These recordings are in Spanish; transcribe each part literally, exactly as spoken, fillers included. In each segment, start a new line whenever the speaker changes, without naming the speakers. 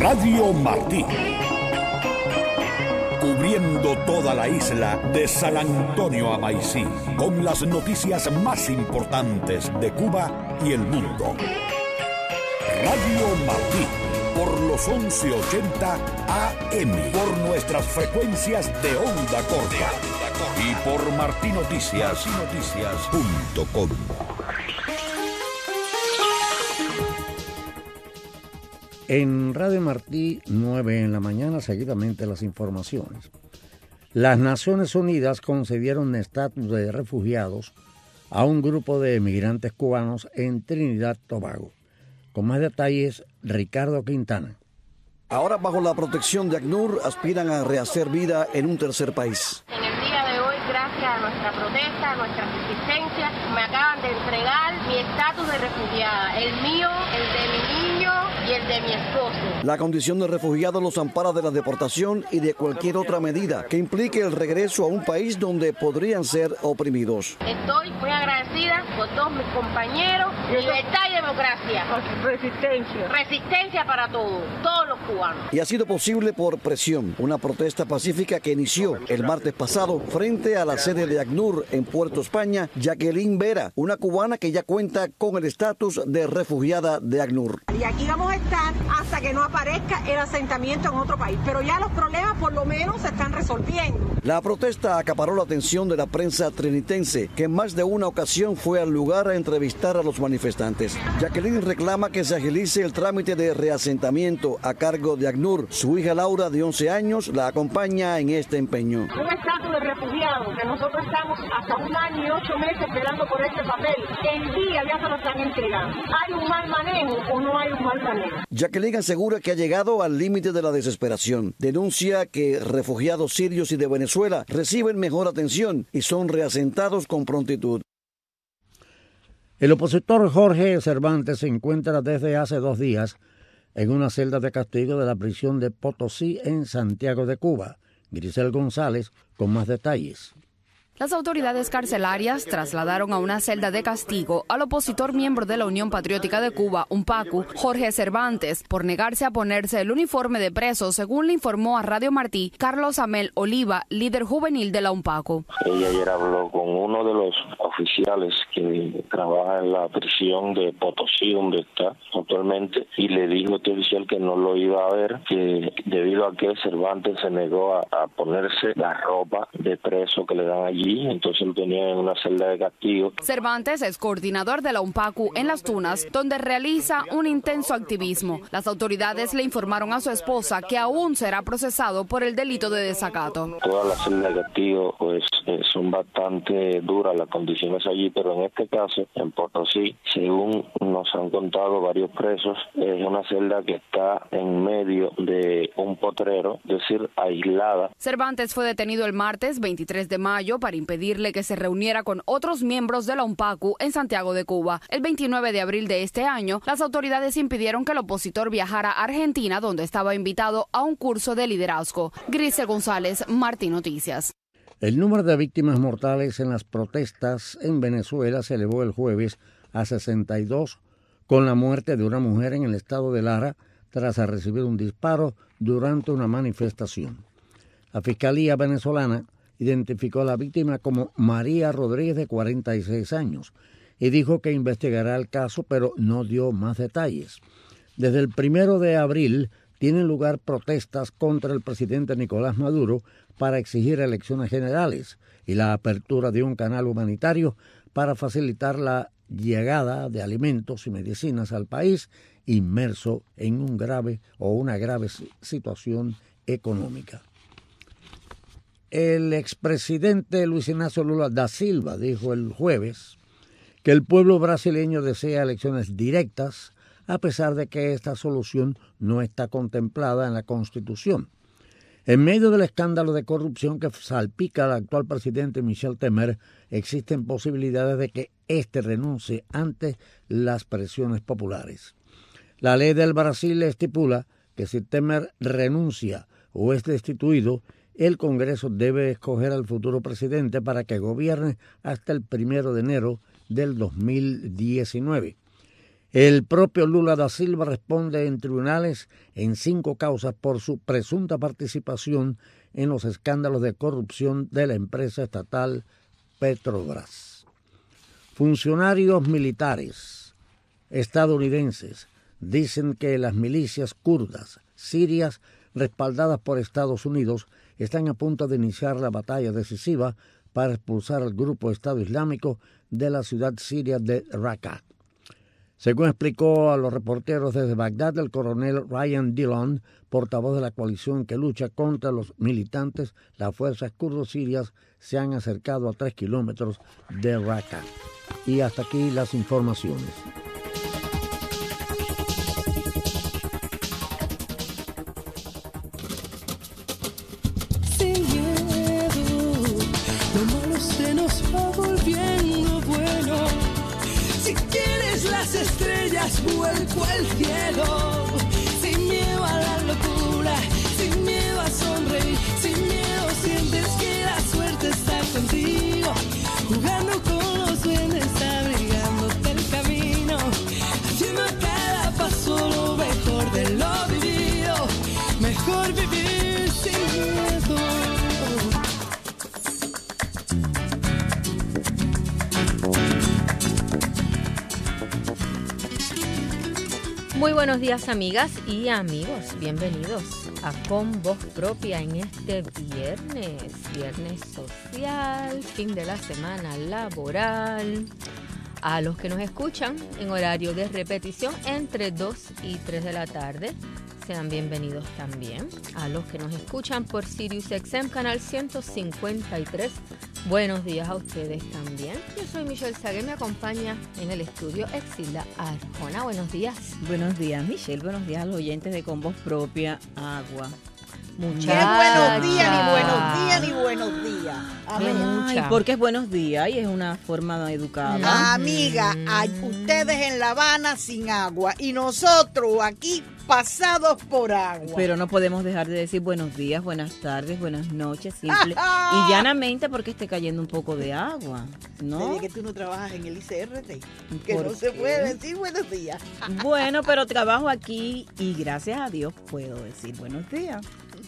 Radio Martí. Cubriendo toda la isla de San Antonio a Maicí, con las noticias más importantes de Cuba y el mundo. Radio Martí, por los once ochenta A M, por nuestras frecuencias de onda corta y por martinoticias punto com.
En Radio Martí, nueve en la mañana, seguidamente las informaciones. Las Naciones Unidas concedieron estatus de refugiados a un grupo de emigrantes cubanos en Trinidad y Tobago. Con más detalles, Ricardo Quintana.
Ahora, bajo la protección de ACNUR, aspiran a rehacer vida en un tercer país.
En el día de hoy, gracias a nuestra protesta, a nuestra resistencia, me acaban de entregar mi estatus de refugiada, el mío, el de mi niño y el de mi esposo.
La condición de refugiado los ampara de la deportación y de cualquier otra medida que implique el regreso a un país donde podrían ser oprimidos.
Estoy muy agradecida por todos mis compañeros. Libertad y democracia.
Resistencia.
Resistencia para todos, todos los cubanos.
Y ha sido posible por presión, una protesta pacífica que inició el martes pasado frente a la sede de ACNUR en Puerto España. Jacqueline Vera, una cubana que ya cuenta con el estatus de refugiada de ACNUR.
Y aquí vamos a estar hasta que no aparezca el asentamiento en otro país, pero ya los problemas por lo menos se están resolviendo.
La protesta acaparó la atención de la prensa trinitense, que en más de una ocasión fue al lugar a entrevistar a los manifestantes. Jacqueline reclama que se agilice el trámite de reasentamiento a cargo de ACNUR. Su hija Laura, de once años, la acompaña en este empeño.
Un estatus de refugiado, que nosotros estamos hasta un año y ocho meses esperando por este papel, en día ya se lo están entregando. ¿Hay un mal manejo o no hay un mal manejo?
Jacqueline asegura que ha llegado al límite de la desesperación. Denuncia que refugiados sirios y de Venezuela reciben mejor atención y son reasentados con prontitud.
El opositor Jorge Cervantes se encuentra desde hace dos días en una celda de castigo de la prisión de Potosí en Santiago de Cuba. Grisel González con más detalles.
Las autoridades carcelarias trasladaron a una celda de castigo al opositor miembro de la Unión Patriótica de Cuba, UNPACU, Jorge Cervantes, por negarse a ponerse el uniforme de preso, según le informó a Radio Martí Carlos Amel Oliva, líder juvenil de la UNPACU.
Ella ayer habló con uno de los oficiales que trabaja en la prisión de Potosí, donde está actualmente, y le dijo a este oficial que no lo iba a ver, que debido a que Cervantes se negó a, a ponerse la ropa de preso que le dan allí, entonces lo tenía en una celda de castigo.
Cervantes es coordinador de la UNPACU en Las Tunas, donde realiza un intenso activismo. Las autoridades le informaron a su esposa que aún será procesado por el delito de desacato.
Todas las celdas de castigo pues eh, son bastante duras las condiciones allí, pero en este caso, en Potosí, según nos han contado varios presos, es una celda que está en medio de un potrero, es decir, aislada.
Cervantes fue detenido el martes veintitrés de mayo para impedirle que se reuniera con otros miembros de la UNPACU en Santiago de Cuba. El veintinueve de abril de este año, las autoridades impidieron que el opositor viajara a Argentina, donde estaba invitado a un curso de liderazgo. Grisel González, Martí Noticias.
El número de víctimas mortales en las protestas en Venezuela se elevó el jueves a sesenta y dos, con la muerte de una mujer en el estado de Lara tras recibir un disparo durante una manifestación. La Fiscalía venezolana identificó a la víctima como María Rodríguez, de cuarenta y seis años, y dijo que investigará el caso, pero no dio más detalles. Desde el primero de abril tienen lugar protestas contra el presidente Nicolás Maduro para exigir elecciones generales y la apertura de un canal humanitario para facilitar la llegada de alimentos y medicinas al país inmerso en un grave o una grave situación económica. El expresidente Luis Ignacio Lula da Silva dijo el jueves que el pueblo brasileño desea elecciones directas, a pesar de que esta solución no está contemplada en la Constitución. En medio del escándalo de corrupción que salpica al actual presidente Michel Temer, existen posibilidades de que éste renuncie ante las presiones populares. La ley del Brasil estipula que si Temer renuncia o es destituido, el Congreso debe escoger al futuro presidente para que gobierne hasta el primero de enero del dos mil diecinueve. El propio Lula da Silva responde en tribunales en cinco causas por su presunta participación en los escándalos de corrupción de la empresa estatal Petrobras. Funcionarios militares estadounidenses dicen que las milicias kurdas sirias respaldadas por Estados Unidos están a punto de iniciar la batalla decisiva para expulsar al grupo Estado Islámico de la ciudad siria de Raqqa. Según explicó a los reporteros desde Bagdad el coronel Ryan Dillon, portavoz de la coalición que lucha contra los militantes, las fuerzas kurdo-sirias se han acercado a tres kilómetros de Raqqa. Y hasta aquí las informaciones.
Sin miedo, lo malo se nos va volviendo bueno. Si quieres las estrellas, vuelco al cielo. Sin miedo a la locura, sin miedo a sonreír, sin miedo sientes que la suerte está contigo. Jugando con los duendes, abrigándote el camino, haciendo cada paso lo mejor de lo vivido. Mejor vivir sin miedo.
Muy buenos días, amigas y amigos. Bienvenidos a Con Voz Propia en este viernes, viernes social, fin de la semana laboral. A los que nos escuchan en horario de repetición entre dos y tres de la tarde, sean bienvenidos también. A los que nos escuchan por Sirius X M, canal ciento cincuenta y tres, buenos días a ustedes también. Yo soy Michelle Sagué, me acompaña en el estudio Exilda Arjona. Buenos días.
Buenos días, Michelle. Buenos días a los oyentes de Con Voz Propia, Agua.
Muchas
buenos días, ni buenos días, ni buenos días.
Ay, porque es buenos días y es una forma educada.
Mm. Amiga, hay ustedes en La Habana sin agua y nosotros aquí pasados por agua.
Pero no podemos dejar de decir buenos días, buenas tardes, buenas noches, simple y llanamente porque esté cayendo un poco de agua, ¿no?
¿Sabes que tú no trabajas en el I C R T? Que no se puede decir buenos días.
Bueno, pero trabajo aquí y gracias a Dios puedo decir buenos días.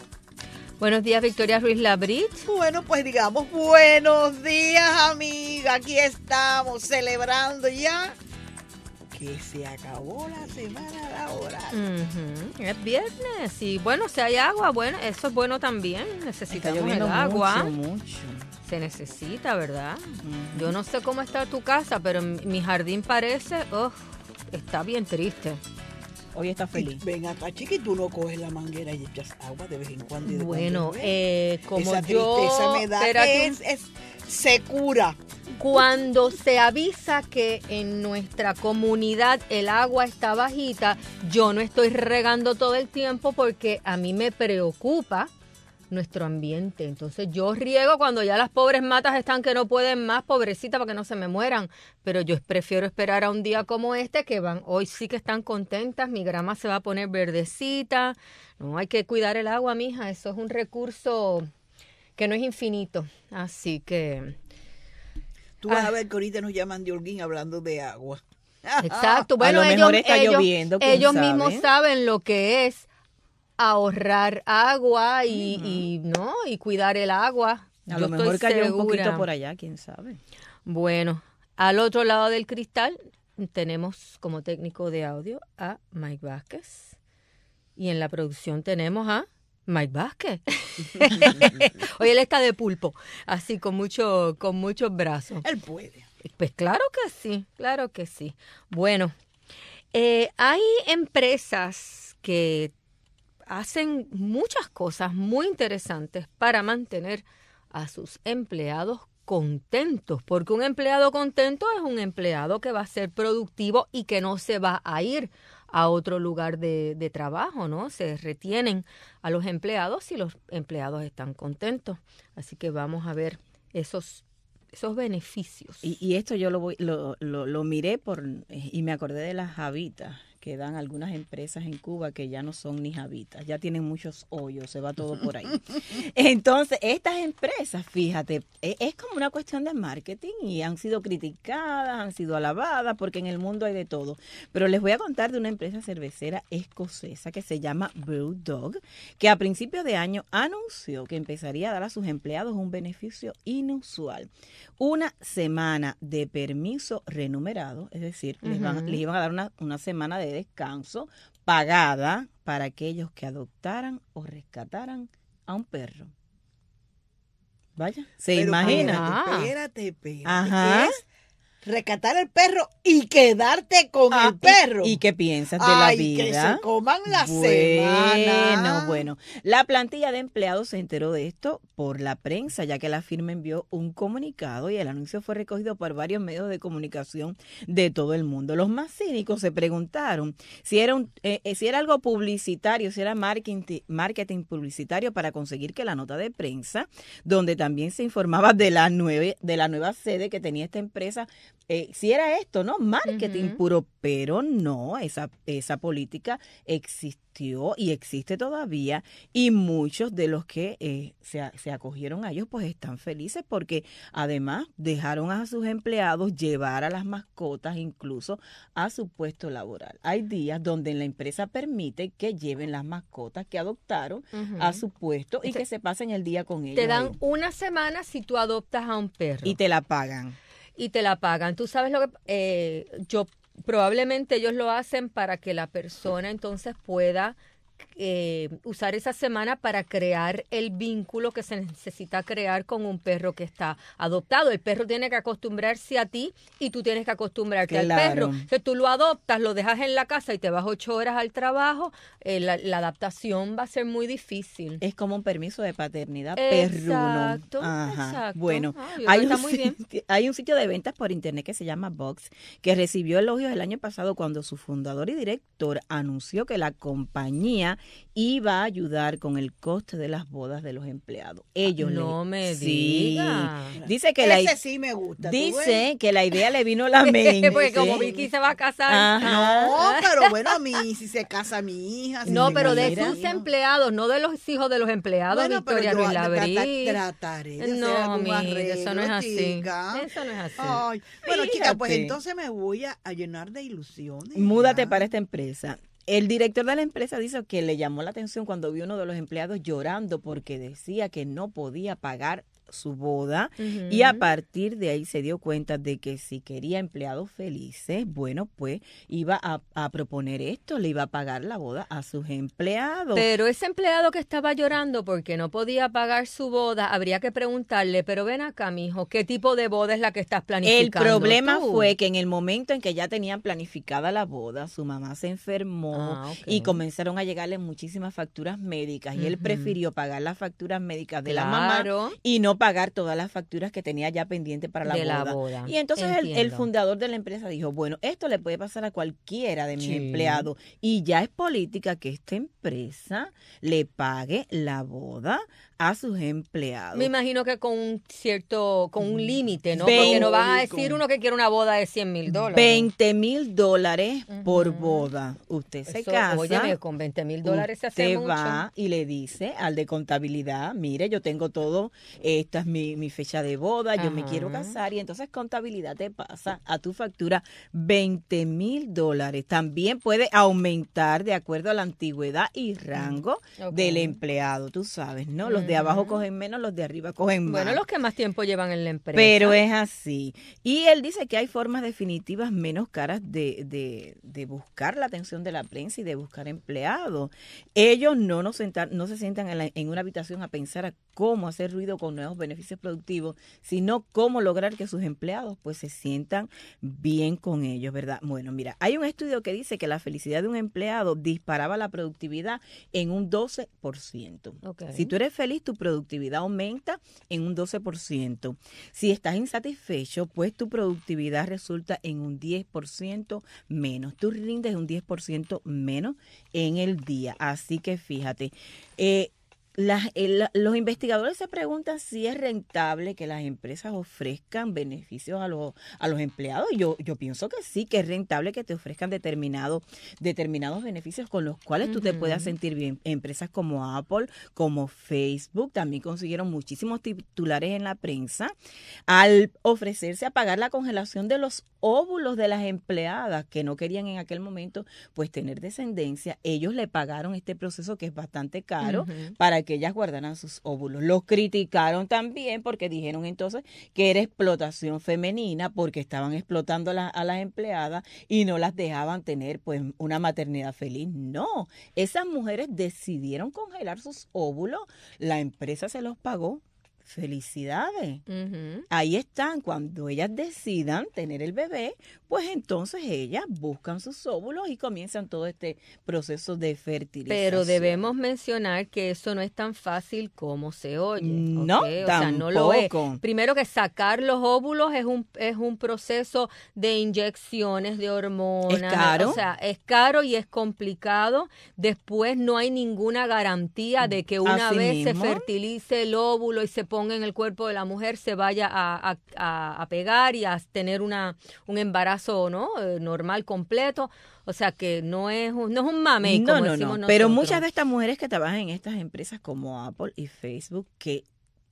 Buenos días, Victoria Ruiz Labrit.
Bueno, pues digamos, buenos días, amiga. Aquí estamos celebrando ya que se acabó la semana laboral.
Uh-huh. Es viernes y bueno, si hay agua, bueno, eso es bueno también. Necesitamos el agua.
Mucho, mucho.
Se necesita, ¿verdad? Uh-huh. Yo no sé cómo está tu casa, pero mi jardín parece, oh, está bien triste.
Hoy está feliz.
Y ven acá, chiqui, tú no coges la manguera y echas agua de vez en cuando. Y de
bueno,
cuando
eh, como
esa
yo...
tristeza me da que es, es, se cura.
Cuando se avisa que en nuestra comunidad el agua está bajita, yo no estoy regando todo el tiempo porque a mí me preocupa nuestro ambiente. Entonces yo riego cuando ya las pobres matas están que no pueden más, pobrecitas, para que no se me mueran. Pero yo prefiero esperar a un día como este, que van, hoy sí que están contentas, mi grama se va a poner verdecita. No, hay que cuidar el agua, mija, eso es un recurso que no es infinito. Así que...
Tú vas ah. a ver que ahorita nos llaman de Holguín hablando de agua.
Exacto. Bueno,
a lo
ellos,
mejor está
ellos,
lloviendo,
ellos
sabe?
mismos saben lo que es ahorrar agua y, uh-huh. y no y cuidar el agua.
A
Yo
lo mejor
estoy
cayó
segura.
un poquito por allá, quién sabe.
Bueno, al otro lado del cristal tenemos como técnico de audio a Mike Vázquez y en la producción tenemos a Mike Vázquez. Hoy él está de pulpo, así con mucho, con muchos brazos.
Él puede.
Pues claro que sí, claro que sí. Bueno, eh, hay empresas que hacen muchas cosas muy interesantes para mantener a sus empleados contentos, porque un empleado contento es un empleado que va a ser productivo y que no se va a ir a otro lugar de, de trabajo, ¿no? Se retienen a los empleados si los empleados están contentos. Así que vamos a ver esos esos beneficios.
Y, y esto yo lo, voy, lo, lo, lo miré por y me acordé de las habitas quedan algunas empresas en Cuba que ya no son ni jabitas, ya tienen muchos hoyos, se va todo por ahí. Entonces, estas empresas, fíjate, es, es como una cuestión de marketing y han sido criticadas, han sido alabadas, porque en el mundo hay de todo. Pero les voy a contar de una empresa cervecera escocesa que se llama BrewDog, que a principios de año anunció que empezaría a dar a sus empleados un beneficio inusual. Una semana de permiso remunerado, es decir, uh-huh. les, van, les iban a dar una, una semana de descanso pagada para aquellos que adoptaran o rescataran a un perro. Vaya, ¿se
Pero
imagina?
Espérate, espérate.
Ajá.
Es rescatar el perro y quedarte con ah, el perro.
¿Y, ¿Y qué piensas de
Ay,
la vida?
Que se coman la
bueno,
semana.
Bueno, la plantilla de empleados se enteró de esto por la prensa, ya que la firma envió un comunicado y el anuncio fue recogido por varios medios de comunicación de todo el mundo. Los más cínicos se preguntaron si era un, eh, si era algo publicitario, si era marketing, marketing publicitario para conseguir que la nota de prensa, donde también se informaba de la nueve, de la nueva sede que tenía esta empresa, Eh, si era esto, ¿no? Marketing uh-huh. puro, pero no, esa, esa política existió y existe todavía y muchos de los que eh, se, se acogieron a ellos pues están felices porque además dejaron a sus empleados llevar a las mascotas incluso a su puesto laboral. Hay días donde la empresa permite que lleven las mascotas que adoptaron uh-huh. a su puesto y te, que se pasen el día con ellos.
Te dan
ahí.
una semana si tú adoptas a un perro.
Y te la pagan.
Y te la pagan. Tú sabes lo que eh, yo probablemente ellos lo hacen para que la persona entonces pueda eh, usar esa semana para crear el vínculo que se necesita crear con un perro que está adoptado. El perro tiene que acostumbrarse a ti y tú tienes que acostumbrarte claro. al perro. Si tú lo adoptas, lo dejas en la casa y te vas ocho horas al trabajo, eh, la, la adaptación va a ser muy difícil.
Es como un permiso de paternidad
exacto,
perruno. Ajá.
Exacto.
Bueno,
Ay,
hay,
está
un
muy bien.
sitio, hay un sitio de ventas por internet que se llama Box, que recibió elogios el año pasado cuando su fundador y director anunció que la compañía iba a ayudar con el coste de las bodas de los empleados. Ellos
no
le,
me
sí,
digas.
Dice que
ese
la
sí me gusta.
Dice que la idea le vino a la mente.
Porque como Vicky se va a casar.
Ajá. No, pero bueno, a mí si se casa mi hija. Si
no,
se
pero de
mira,
sus
no.
empleados, no de los hijos de los empleados,
bueno,
Victoria
pero yo
Ruiz Labrí.
trataré de
no,
hacer algún
mi,
arreglo,
eso no es así.
chica.
Eso no es así.
Ay, bueno,
Fíjate.
chica, pues entonces me voy a, a llenar de ilusiones.
Múdate
ya.
para esta empresa. El director de la empresa dice que le llamó la atención cuando vio uno de los empleados llorando porque decía que no podía pagar su boda uh-huh. y a partir de ahí se dio cuenta de que si quería empleados felices, bueno, pues iba a, a proponer esto, le iba a pagar la boda a sus empleados.
Pero ese empleado que estaba llorando porque no podía pagar su boda, habría que preguntarle, pero ven acá, mijo, ¿qué tipo de boda es la que estás planificando?
El problema
tú?
fue que en el momento en que ya tenían planificada la boda, su mamá se enfermó
ah, okay.
y comenzaron a llegarle muchísimas facturas médicas uh-huh. y él prefirió pagar las facturas médicas de
claro.
la mamá y no pagar todas las facturas que tenía ya pendiente para la,
de
boda.
la boda.
Y entonces el, el fundador de la empresa dijo, bueno, esto le puede pasar a cualquiera de mis sí. empleados y ya es política que esta empresa le pague la boda a sus empleados.
Me imagino que con un cierto, con un límite, ¿no? Porque no van a decir uno que quiere una boda de cien mil dólares.
veinte mil dólares uh-huh. por boda. Usted se
Eso,
casa.
Óyeme, con veinte mil dólares se hace mucho.
Usted va y le dice al de contabilidad, mire, yo tengo todo, esta es mi, mi fecha de boda, yo uh-huh. me quiero casar y entonces contabilidad te pasa a tu factura veinte mil dólares. También puede aumentar de acuerdo a la antigüedad y rango okay. del empleado, tú sabes, ¿no? Los de abajo cogen menos, los de arriba cogen más.
Bueno, los que más tiempo llevan en la empresa.
Pero es así. Y él dice que hay formas definitivas menos caras de, de, de buscar la atención de la prensa y de buscar empleados. Ellos no, nos sentan, no se sientan en, la, en una habitación a pensar a cómo hacer ruido con nuevos beneficios productivos, sino cómo lograr que sus empleados pues se sientan bien con ellos, ¿verdad? Bueno, mira, hay un estudio que dice que la felicidad de un empleado disparaba la productividad en un doce por ciento. Okay. Si tú eres feliz, tu productividad aumenta en un doce por ciento. Si estás insatisfecho, pues tu productividad resulta en un diez por ciento menos. Tú rindes un diez por ciento menos en el día. Así que fíjate, eh, Las, el, los investigadores se preguntan si es rentable que las empresas ofrezcan beneficios a los, a los empleados. Yo, yo pienso que sí, que es rentable que te ofrezcan determinado, determinados beneficios con los cuales uh-huh. tú te puedas sentir bien. Empresas como Apple, como Facebook, también consiguieron muchísimos titulares en la prensa al ofrecerse a pagar la congelación de los óvulos de las empleadas que no querían en aquel momento pues tener descendencia. Ellos le pagaron este proceso que es bastante caro uh-huh. para que ellas guardaran sus óvulos. Los criticaron también porque dijeron entonces que era explotación femenina porque estaban explotando a, la, a las empleadas y no las dejaban tener pues una maternidad feliz. No, esas mujeres decidieron congelar sus óvulos, la empresa se los pagó. Felicidades. Uh-huh. Ahí están, cuando ellas decidan tener el bebé, pues entonces ellas buscan sus óvulos y comienzan todo este proceso de fertilización.
Pero debemos mencionar que eso no es tan fácil como se oye.
No,
¿okay? O
tampoco.
sea, no lo es. Primero que sacar los óvulos es un es un proceso de inyecciones de hormonas.
Es caro.
O sea, es caro y es complicado. Después no hay ninguna garantía de que una
Así
vez
mismo.
se fertilice el óvulo y se ponga en el cuerpo de la mujer, se vaya a, a, a, a pegar y a tener una un embarazo, ¿no? Eh, normal, completo. O sea que no es un, no es un mamey,
no,
como
no,
decimos
no.
nosotros.
Pero muchas de estas mujeres que trabajan en estas empresas como Apple y Facebook, que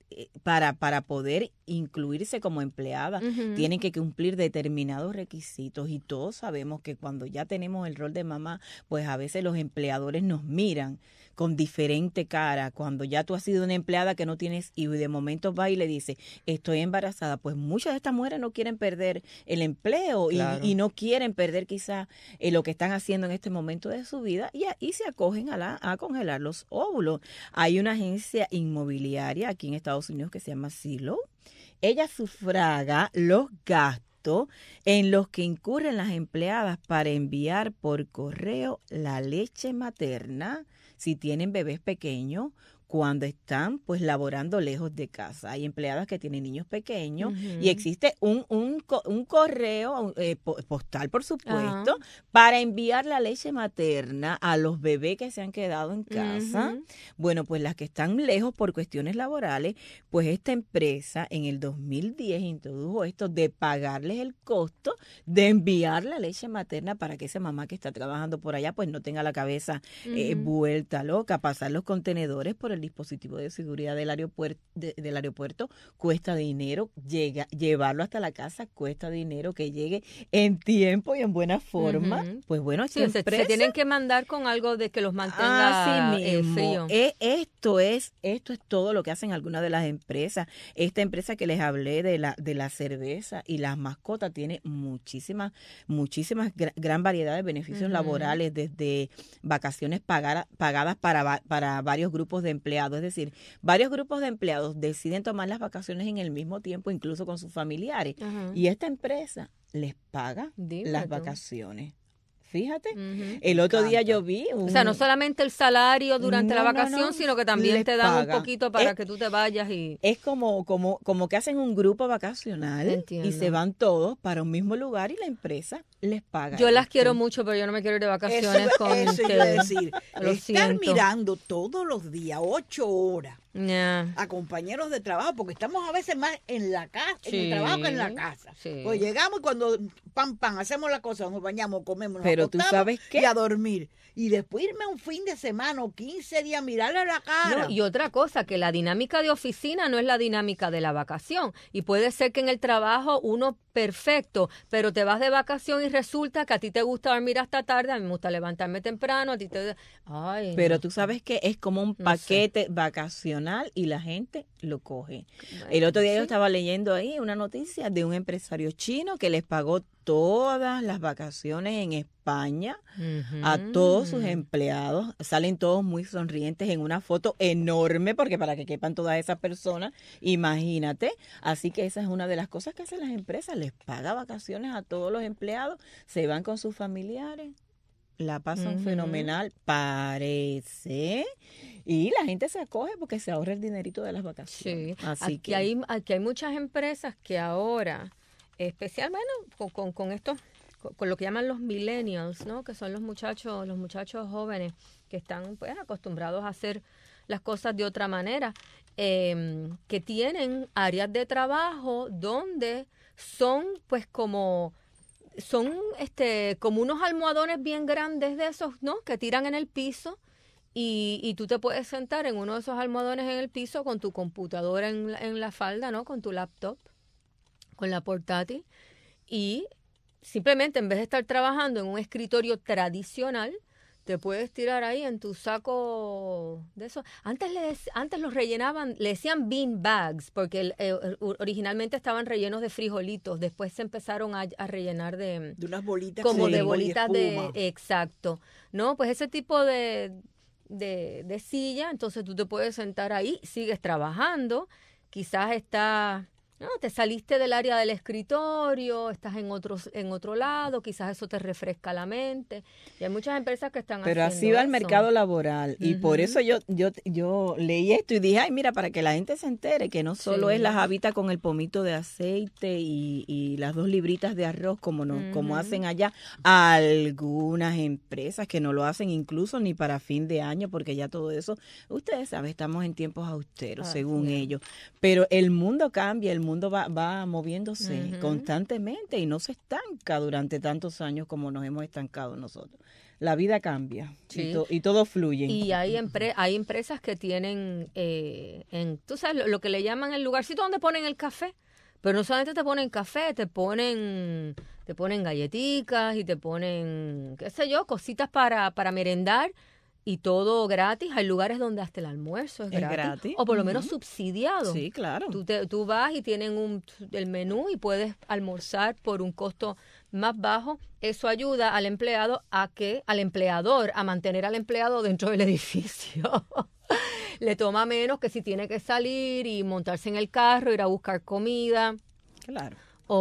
para, para poder incluirse como empleada, uh-huh. tienen que cumplir determinados requisitos y todos sabemos que cuando ya tenemos el rol de mamá, pues a veces los empleadores nos miran con diferente cara. Cuando ya tú has sido una empleada que no tienes y de momento va y le dice, estoy embarazada, pues muchas de estas mujeres no quieren perder el empleo claro. y, y no quieren perder quizá eh, lo que están haciendo en este momento de su vida y, a, y se acogen a, la, a congelar los óvulos. Hay una agencia inmobiliaria aquí en Estados Unidos que se llama Zillow. Ella sufraga los gastos en los que incurren las empleadas para enviar por correo la leche materna si tienen bebés pequeños, cuando están pues laborando lejos de casa. Hay empleadas que tienen niños pequeños uh-huh. y existe un, un, un correo eh, postal, por supuesto, uh-huh. para enviar la leche materna a los bebés que se han quedado en casa. Uh-huh. Bueno, pues las que están lejos por cuestiones laborales, pues esta empresa en el dos mil diez introdujo esto de pagarles el costo de enviar la leche materna para que esa mamá que está trabajando por allá pues no tenga la cabeza uh-huh. eh, vuelta loca. Pasar los contenedores por el dispositivo de seguridad del aeropuerto, de, del aeropuerto cuesta dinero, llega, llevarlo hasta la casa cuesta dinero, que llegue en tiempo y en buena forma. Uh-huh. Pues bueno,
sí, se, se tienen que mandar con algo de que los mantenga eh, frío.
Eh, esto es esto es todo lo que hacen algunas de las empresas. Esta empresa que les hablé de la de la cerveza y las mascotas tiene muchísimas muchísimas gra, gran variedad de beneficios uh-huh. laborales, desde vacaciones pagadas pagadas para para varios grupos de empleados. Es decir, varios grupos de empleados deciden tomar las vacaciones en el mismo tiempo, incluso con sus familiares. Uh-huh. Y esta empresa les paga Dime las tú. vacaciones. Fíjate, uh-huh. el otro día yo vi un...
O sea, no solamente el salario durante no, la vacación, no, no. sino que también les te dan pagan. un poquito para es, que tú te vayas y...
Es como, como, como que hacen un grupo vacacional Entiendo. y se van todos para un mismo lugar y la empresa les paga.
Yo esto. las quiero mucho, pero yo no me quiero ir de vacaciones
eso,
con
eso
ustedes.
Iba a decir.
Lo
Estar
siento.
mirando todos los días, ocho horas,
yeah.
a compañeros de trabajo, porque estamos a veces más en la casa,
sí.
en el trabajo que en la casa.
Sí.
Pues llegamos y cuando pam, pam, hacemos la cosa, nos bañamos, comemos, nos
pero tú sabes qué,
y a dormir. Y después irme un fin de semana o quince días a mirarle a la cara.
No, y otra cosa, que la dinámica de oficina no es la dinámica de la vacación. Y puede ser que en el trabajo uno perfecto, pero te vas de vacación y resulta que a ti te gusta dormir hasta tarde, a mí me gusta levantarme temprano, a ti te... Ay,
pero
no.
tú sabes que es como un paquete no sé. vacacional y la gente lo coge. Bueno, el otro día sí. yo estaba leyendo ahí una noticia de un empresario chino que les pagó todas las vacaciones en España uh-huh. a todos sus empleados. Salen todos muy sonrientes en una foto enorme, porque para que quepan todas esas personas, imagínate. Así que esa es una de las cosas que hacen las empresas, les paga vacaciones a todos los empleados, se van con sus familiares, la pasan uh-huh. fenomenal, parece, y la gente se acoge porque se ahorra el dinerito de las vacaciones.
Sí.
Así
aquí,
que...
hay, aquí hay muchas empresas que ahora, especialmente con, con, con esto, con, con lo que llaman los millennials, ¿no? Que son los muchachos, los muchachos jóvenes que están pues acostumbrados a hacer las cosas de otra manera, eh, que tienen áreas de trabajo donde son pues como son este como unos almohadones bien grandes de esos, ¿no? Que tiran en el piso y, y tú te puedes sentar en uno de esos almohadones en el piso con tu computadora en, la- en la falda, ¿no? Con tu laptop, con la portátil y simplemente en vez de estar trabajando en un escritorio tradicional, te puedes tirar ahí en tu saco de eso. Antes les, antes los rellenaban, le decían bean bags, porque el- eh, originalmente estaban rellenos de frijolitos. Después se empezaron a, a rellenar de,
De unas bolitas.
como
sí,
de
y
bolitas de,
espuma.
exacto, ¿no? Pues ese tipo de, de, de silla, entonces tú te puedes sentar ahí, sigues trabajando, quizás estás, no, te saliste del área del escritorio, estás en otro, en otro lado, quizás eso te refresca la mente. Y hay muchas empresas que están
Pero
haciendo
así va el
eso.
mercado laboral y por
Ujú.
eso yo yo yo leí esto y dije, ay, mira, para que la gente se entere que no solo
Sí.
es la jabita con el pomito de aceite y, y las dos libritas de arroz como no, como
Ujú.
hacen allá algunas empresas que no lo hacen incluso ni para fin de año porque ya todo eso, ustedes saben, estamos en tiempos austeros
Así
según
es.
ellos, pero el mundo cambia, el mundo va, va moviéndose
Ujú.
constantemente y no se estanca durante tantos años como nos hemos estancado nosotros. La vida cambia
Sí.
y, to- y todo fluye.
Y hay, empre- hay empresas que tienen, eh, en, tú sabes, lo, lo que le llaman el lugarcito donde ponen el café. Pero no solamente te ponen café, te ponen, te ponen galletitas y te ponen, qué sé yo, cositas para, para merendar y todo gratis. Hay lugares donde hasta el almuerzo es,
Es
gratis,
gratis,
o por lo menos
ujú.
subsidiado.
Sí, claro.
Tú, te- tú vas y tienen un, el menú y puedes almorzar por un costo más bajo. Eso ayuda al empleado a que, al empleador, a mantener al empleado dentro del edificio. Le toma menos que si tiene que salir y montarse en el carro, ir a buscar comida.
Claro.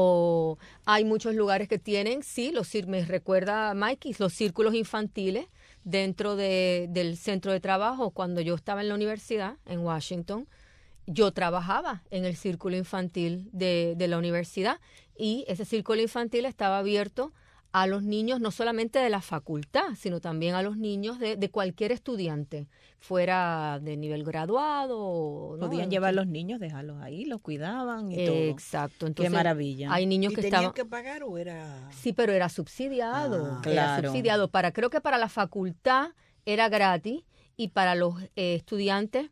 O hay muchos lugares que tienen, sí, los cir- me recuerda Mikey, los círculos infantiles dentro de, del centro de trabajo. Cuando yo estaba en la universidad, en Washington, yo trabajaba en el círculo infantil de, de la universidad y ese círculo infantil estaba abierto a los niños no solamente de la facultad, sino también a los niños de, de cualquier estudiante, fuera de nivel graduado. O, ¿no?
Podían llevar los niños, dejarlos ahí, los cuidaban y todo.
Exacto. Entonces,
Qué maravilla.
Hay niños
¿Y
que
tenían
estaban...
que pagar o era...?
Sí, pero era subsidiado.
Ah,
era
claro.
subsidiado. Para, creo que para la facultad era gratis y para los eh, estudiantes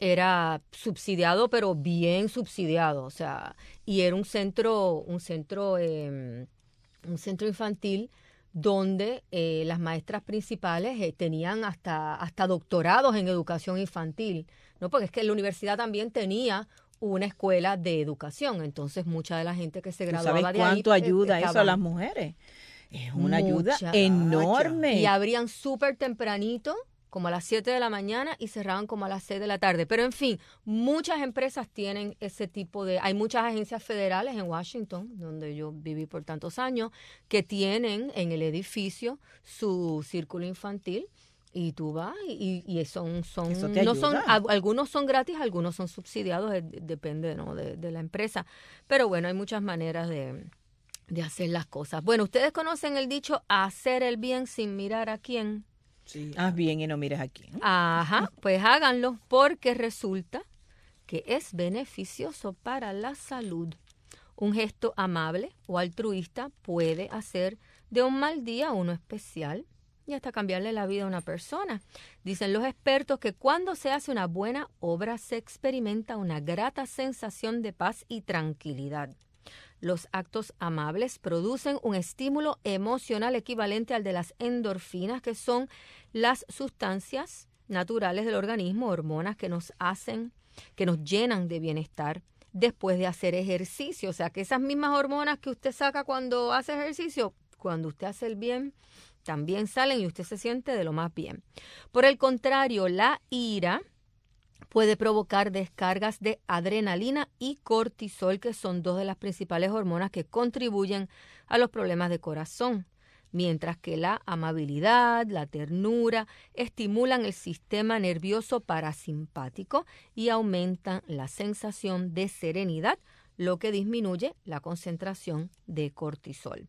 era subsidiado, pero bien subsidiado. O sea, y era un centro, un centro, eh, un centro infantil donde eh, las maestras principales eh, tenían hasta, hasta doctorados en educación infantil, ¿no? Porque es que la universidad también tenía una escuela de educación, entonces mucha de la gente que se
¿Tú
graduaba
sabes
de ahí
cuánto
eh,
ayuda eso a
estaban-
las mujeres? Es una ayuda
Mucha.
enorme.
y abrían súper tempranito, como a las siete de la mañana, y cerraban como a las seis de la tarde. Pero, en fin, muchas empresas tienen ese tipo de... Hay muchas agencias federales en Washington, donde yo viví por tantos años, que tienen en el edificio su círculo infantil. Y tú vas y, y son... son,
Eso te
no son
ayuda.
a- algunos son gratis, algunos son subsidiados, eh, depende, ¿no? de, de la empresa. Pero, bueno, hay muchas maneras de... de hacer las cosas. Bueno, ustedes conocen el dicho hacer el bien sin mirar a quién.
Sí.
Haz bien y no mires aquí.
Ajá, pues háganlo porque resulta que es beneficioso para la salud. Un gesto amable o altruista puede hacer de un mal día uno especial y hasta cambiarle la vida a una persona. Dicen los expertos que cuando se hace una buena obra se experimenta una grata sensación de paz y tranquilidad. Los actos amables producen un estímulo emocional equivalente al de las endorfinas, que son las sustancias naturales del organismo, hormonas que nos hacen, que nos llenan de bienestar después de hacer ejercicio. O sea, que esas mismas hormonas que usted saca cuando hace ejercicio, cuando usted hace el bien, también salen y usted se siente de lo más bien. Por el contrario, la ira puede provocar descargas de adrenalina y cortisol, que son dos de las principales hormonas que contribuyen a los problemas de corazón, mientras que la amabilidad, la ternura, estimulan el sistema nervioso parasimpático y aumentan la sensación de serenidad, lo que disminuye la concentración de cortisol.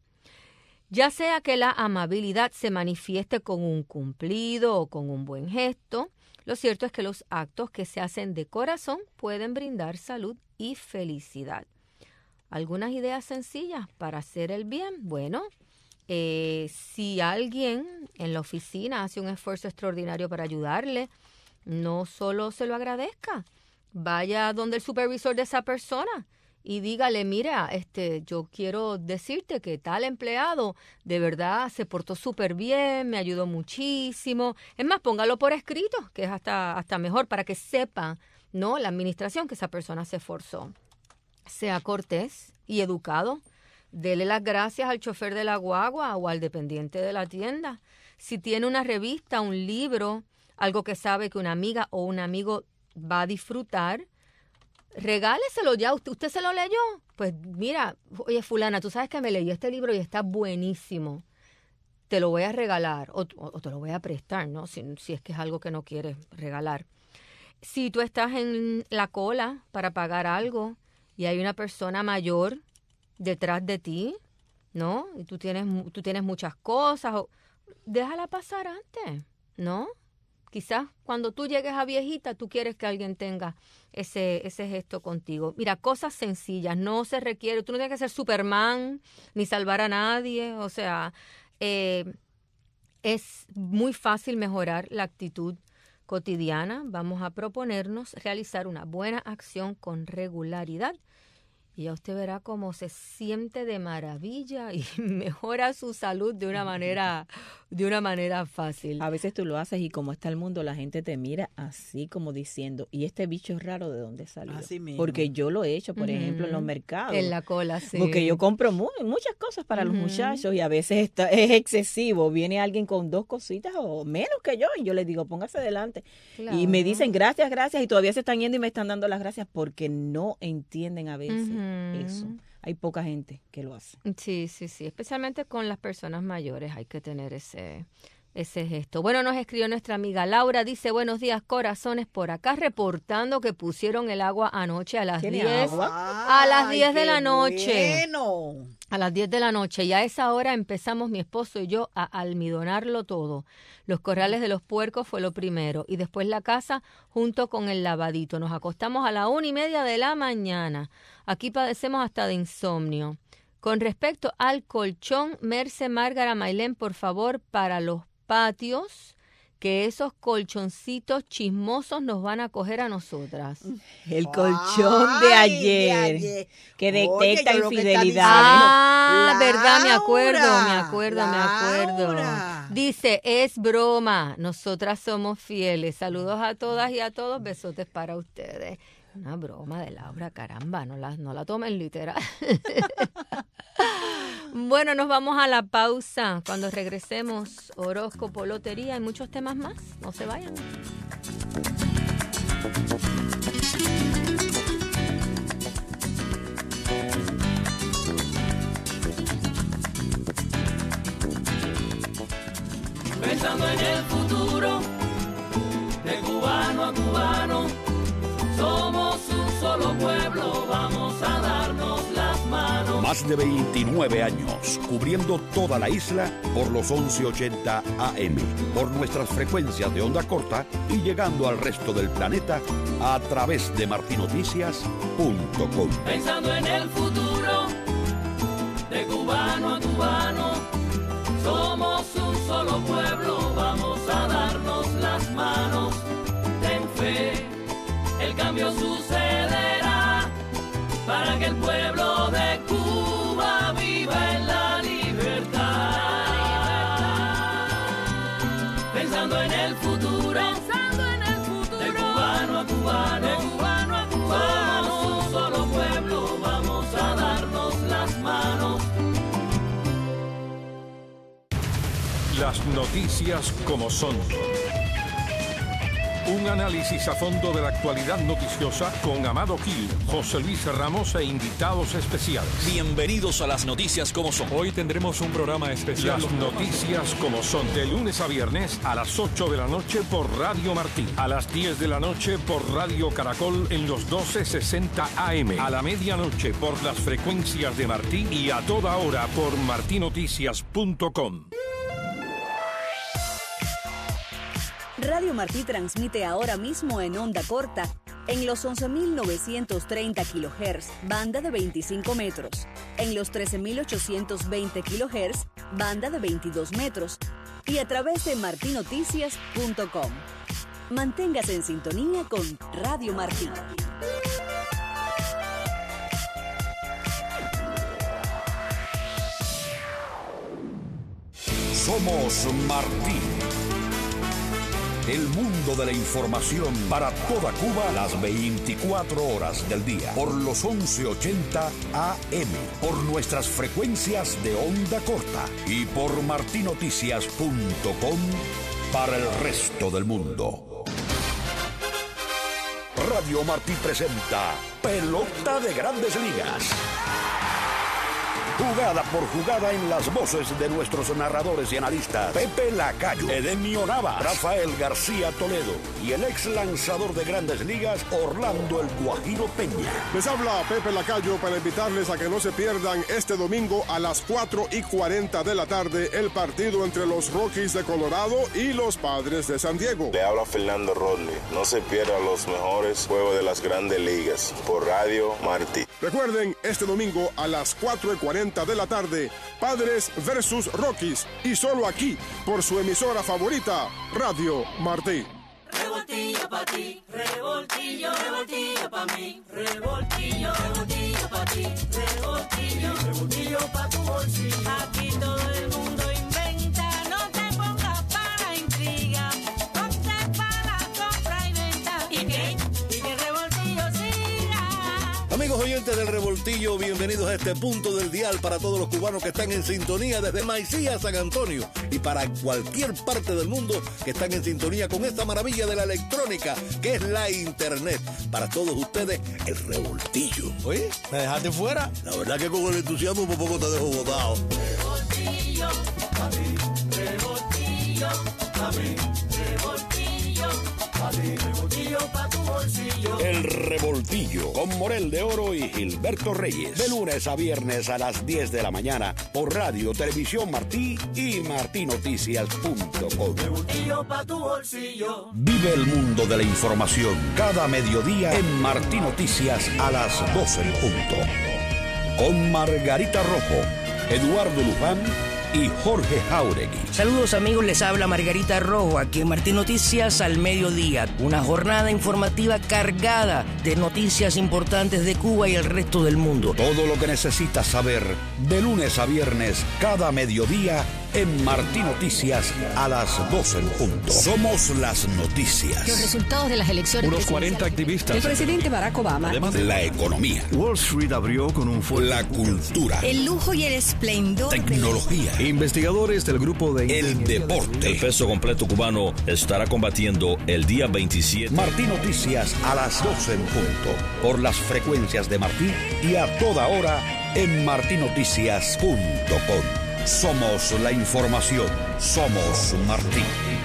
Ya sea que la amabilidad se manifieste con un cumplido o con un buen gesto, Lo cierto es que los actos que se hacen de corazón pueden brindar salud y felicidad. Algunas ideas sencillas para hacer el bien. Bueno, eh, si alguien en la oficina hace un esfuerzo extraordinario para ayudarle, no solo se lo agradezca, vaya donde el supervisor de esa persona y dígale, mira, este, yo quiero decirte que tal empleado de verdad se portó súper bien, me ayudó muchísimo. Es más, póngalo por escrito, que es hasta, hasta mejor para que sepa, ¿no?, la administración que esa persona se esforzó. Sea cortés y educado. Dele las gracias al chofer de la guagua o al dependiente de la tienda. Si tiene una revista, un libro, algo que sabe que una amiga o un amigo va a disfrutar, regáleselo ya. ¿Usted, usted se lo leyó? Pues mira, oye, fulana, tú sabes que me leí este libro y está buenísimo. Te lo voy a regalar o, o, o te lo voy a prestar, ¿no? Si, si es que es algo que no quieres regalar. Si tú estás en la cola para pagar algo y hay una persona mayor detrás de ti, ¿no? Y tú tienes, tú tienes muchas cosas, o, déjala pasar antes, ¿no? Quizás cuando tú llegues a viejita, tú quieres que alguien tenga ese, ese gesto contigo. Mira, cosas sencillas, no se requiere, tú no tienes que ser Superman ni salvar a nadie, o sea, eh, es muy fácil mejorar la actitud cotidiana. Vamos a proponernos realizar una buena acción con regularidad. Y ya usted verá cómo se siente de maravilla y mejora su salud de una manera, de una manera fácil.
A veces tú lo haces y como está el mundo, la gente te mira así como diciendo, ¿y este bicho es raro de dónde salió? Así mismo. Porque yo lo he hecho, por uh-huh. ejemplo, en los mercados.
En la cola, sí.
Porque yo compro muy, muchas cosas para uh-huh. los muchachos y a veces está, es excesivo. Viene alguien con dos cositas o menos que yo y yo les digo, póngase delante. Claro. Y me dicen gracias, gracias y todavía se están yendo y me están dando las gracias porque no entienden a veces. Uh-huh. Eso. Hay poca gente que lo hace.
Sí, sí, sí. Especialmente con las personas mayores hay que tener ese, ese gesto. Bueno, nos escribió nuestra amiga Laura. Dice, buenos días, corazones. Por acá reportando que pusieron el agua anoche a las diez. A las diez de la noche.
Bueno.
A las diez de la noche. Y a esa hora empezamos mi esposo y yo a almidonarlo todo. Los corrales de los puercos fue lo primero. Y después la casa junto con el lavadito. Nos acostamos a la una y media de la mañana. Aquí padecemos hasta de insomnio. Con respecto al colchón, Merce, Márgara, Mailén, por favor, para los patios, que esos colchoncitos chismosos nos van a coger a nosotras.
El colchón Ay, de, ayer, de ayer, que detecta Oye, infidelidades.
Ah, Laura, verdad, me acuerdo, me acuerdo, Laura. me acuerdo. Dice, es broma, nosotras somos fieles. Saludos a todas y a todos, besotes para ustedes. Una broma de Laura, caramba, no la, no la tomen literal. Bueno, nos vamos a la pausa. Cuando regresemos, horóscopo, lotería y muchos temas más. No se vayan.
Pensando en el futuro, de cubano a cubano, somos un solo pueblo, vamos a darnos las manos.
Más de veintinueve años, cubriendo toda la isla por los once ochenta A M, por nuestras frecuencias de onda corta y llegando al resto del planeta a través de martinoticias punto com.
Pensando en el futuro, de cubano a cubano, somos un solo pueblo, vamos a darnos las manos. Ten fe, el cambio sucederá para que el pueblo de Cuba viva en la libertad. Pensando en el futuro, pensando en el futuro, de cubano a cubano, de cubano a cubano, somos un solo pueblo, vamos a darnos las manos.
Las noticias como son. Un análisis a fondo de la actualidad noticiosa con Amado Gil, José Luis Ramos e invitados especiales.
Bienvenidos a las noticias como son.
Hoy tendremos un programa especial. Las noticias como son. De lunes a viernes a las ocho de la noche por Radio Martí. A las diez de la noche por Radio Caracol en los doce sesenta A M. A la medianoche por las frecuencias de Martí y a toda hora por martinoticias punto com.
Radio Martí transmite ahora mismo en onda corta en los once mil novecientos treinta kilohertz, banda de veinticinco metros, en los trece mil ochocientos veinte kilohertz, banda de veintidós metros, y a través de marti noticias punto com. Manténgase en sintonía con Radio Martí.
Somos Martí. El mundo de la información para toda Cuba las veinticuatro horas del día. Por los once ochenta A M. Por nuestras frecuencias de onda corta. Y por marti noticias punto com para el resto del mundo. Radio Martí presenta Pelota de Grandes Ligas. Jugada por jugada en las voces de nuestros narradores y analistas Pepe Lacayo, Edemio Nava, Rafael García Toledo y el ex lanzador de Grandes Ligas Orlando El Guajiro Peña.
Les habla Pepe Lacayo para invitarles a que no se pierdan este domingo a las cuatro y cuarenta de la tarde el partido entre los Rockies de Colorado y los Padres de San Diego.
Le habla Fernando Rodney. No se pierdan los mejores juegos de las Grandes Ligas por Radio Martí.
Recuerden, este domingo a las cuatro y cuarenta de la tarde, Padres versus Rockies, y solo aquí, por su emisora favorita, Radio Martí.
Revoltillo pa' ti, revoltillo, revoltillo pa' mí, revoltillo, revoltillo pa' ti, revoltillo, revoltillo pa' tu bolsillo. Aquí todo el mundo inventa, no te pongas para intriga, ponte para compra y venta. ¿Y qué? Y que el revoltillo siga.
Amigos oyentes del Revoltillo, bienvenidos a este punto del dial para todos los cubanos que están en sintonía desde Maicía a San Antonio y para cualquier parte del mundo que están en sintonía con esta maravilla de la electrónica que es la internet. Para todos ustedes, el Revoltillo. Oye, ¿me dejaste fuera? La verdad que con el entusiasmo por poco te dejo botado.
Revoltillo pa' mí, revoltillo pa' mí, revoltillo pa' mí, revoltillo pa' tu bolsillo.
El Revoltillo con Morel de Oro y Gilberto Reyes. De lunes a viernes a las diez de la mañana por Radio Televisión Martí y marti noticias punto com.
Revoltillo pa' tu bolsillo.
Vive el mundo de la información cada mediodía en Martí Noticias a las doce en punto. Con Margarita Rojo, Eduardo Luján y Jorge Jauregui.
Saludos amigos, les habla Margarita Rojo aquí en Martí Noticias al mediodía. Una jornada informativa cargada de noticias importantes de Cuba y el resto del mundo.
Todo lo que necesitas saber de lunes a viernes cada mediodía en Martí Noticias a las doce en punto. Somos las noticias.
Los resultados de las elecciones.
Unos cuarenta activistas.
El presidente Barack Obama.
Además, la economía.
Wall Street abrió con un fuerte.
La cultura.
El lujo y el esplendor.
Tecnología.
De... Investigadores del grupo de...
El deporte.
El peso completo cubano estará combatiendo el día veintisiete.
Martí Noticias a las doce en punto. Por las frecuencias de Martí y a toda hora en marti noticias punto com. Somos la información. Somos Martí.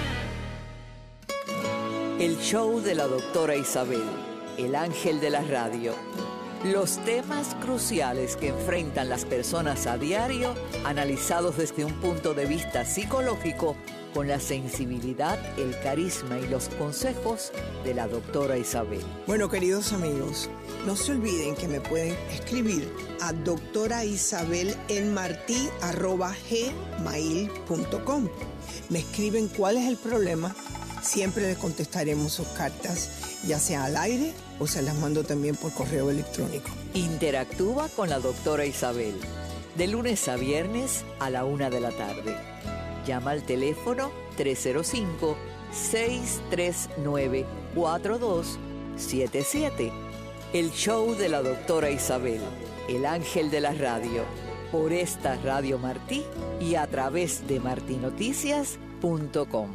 El show de la doctora Isabel, el ángel de la radio. Los temas cruciales que enfrentan las personas a diario, analizados desde un punto de vista psicológico, con la sensibilidad, el carisma y los consejos de la doctora Isabel.
Bueno, queridos amigos, no se olviden que me pueden escribir a doctora Isabel en martí arroba gmail punto com. Me escriben cuál es el problema, siempre les contestaremos sus cartas, ya sea al aire o se las mando también por correo electrónico.
Interactúa con la doctora Isabel, de lunes a viernes a la una de la tarde. Llama al teléfono tres cero cinco, seis tres nueve, cuatro dos siete siete. El show de la doctora Isabel, el ángel de la radio, por esta Radio Martí y a través de marti noticias punto com.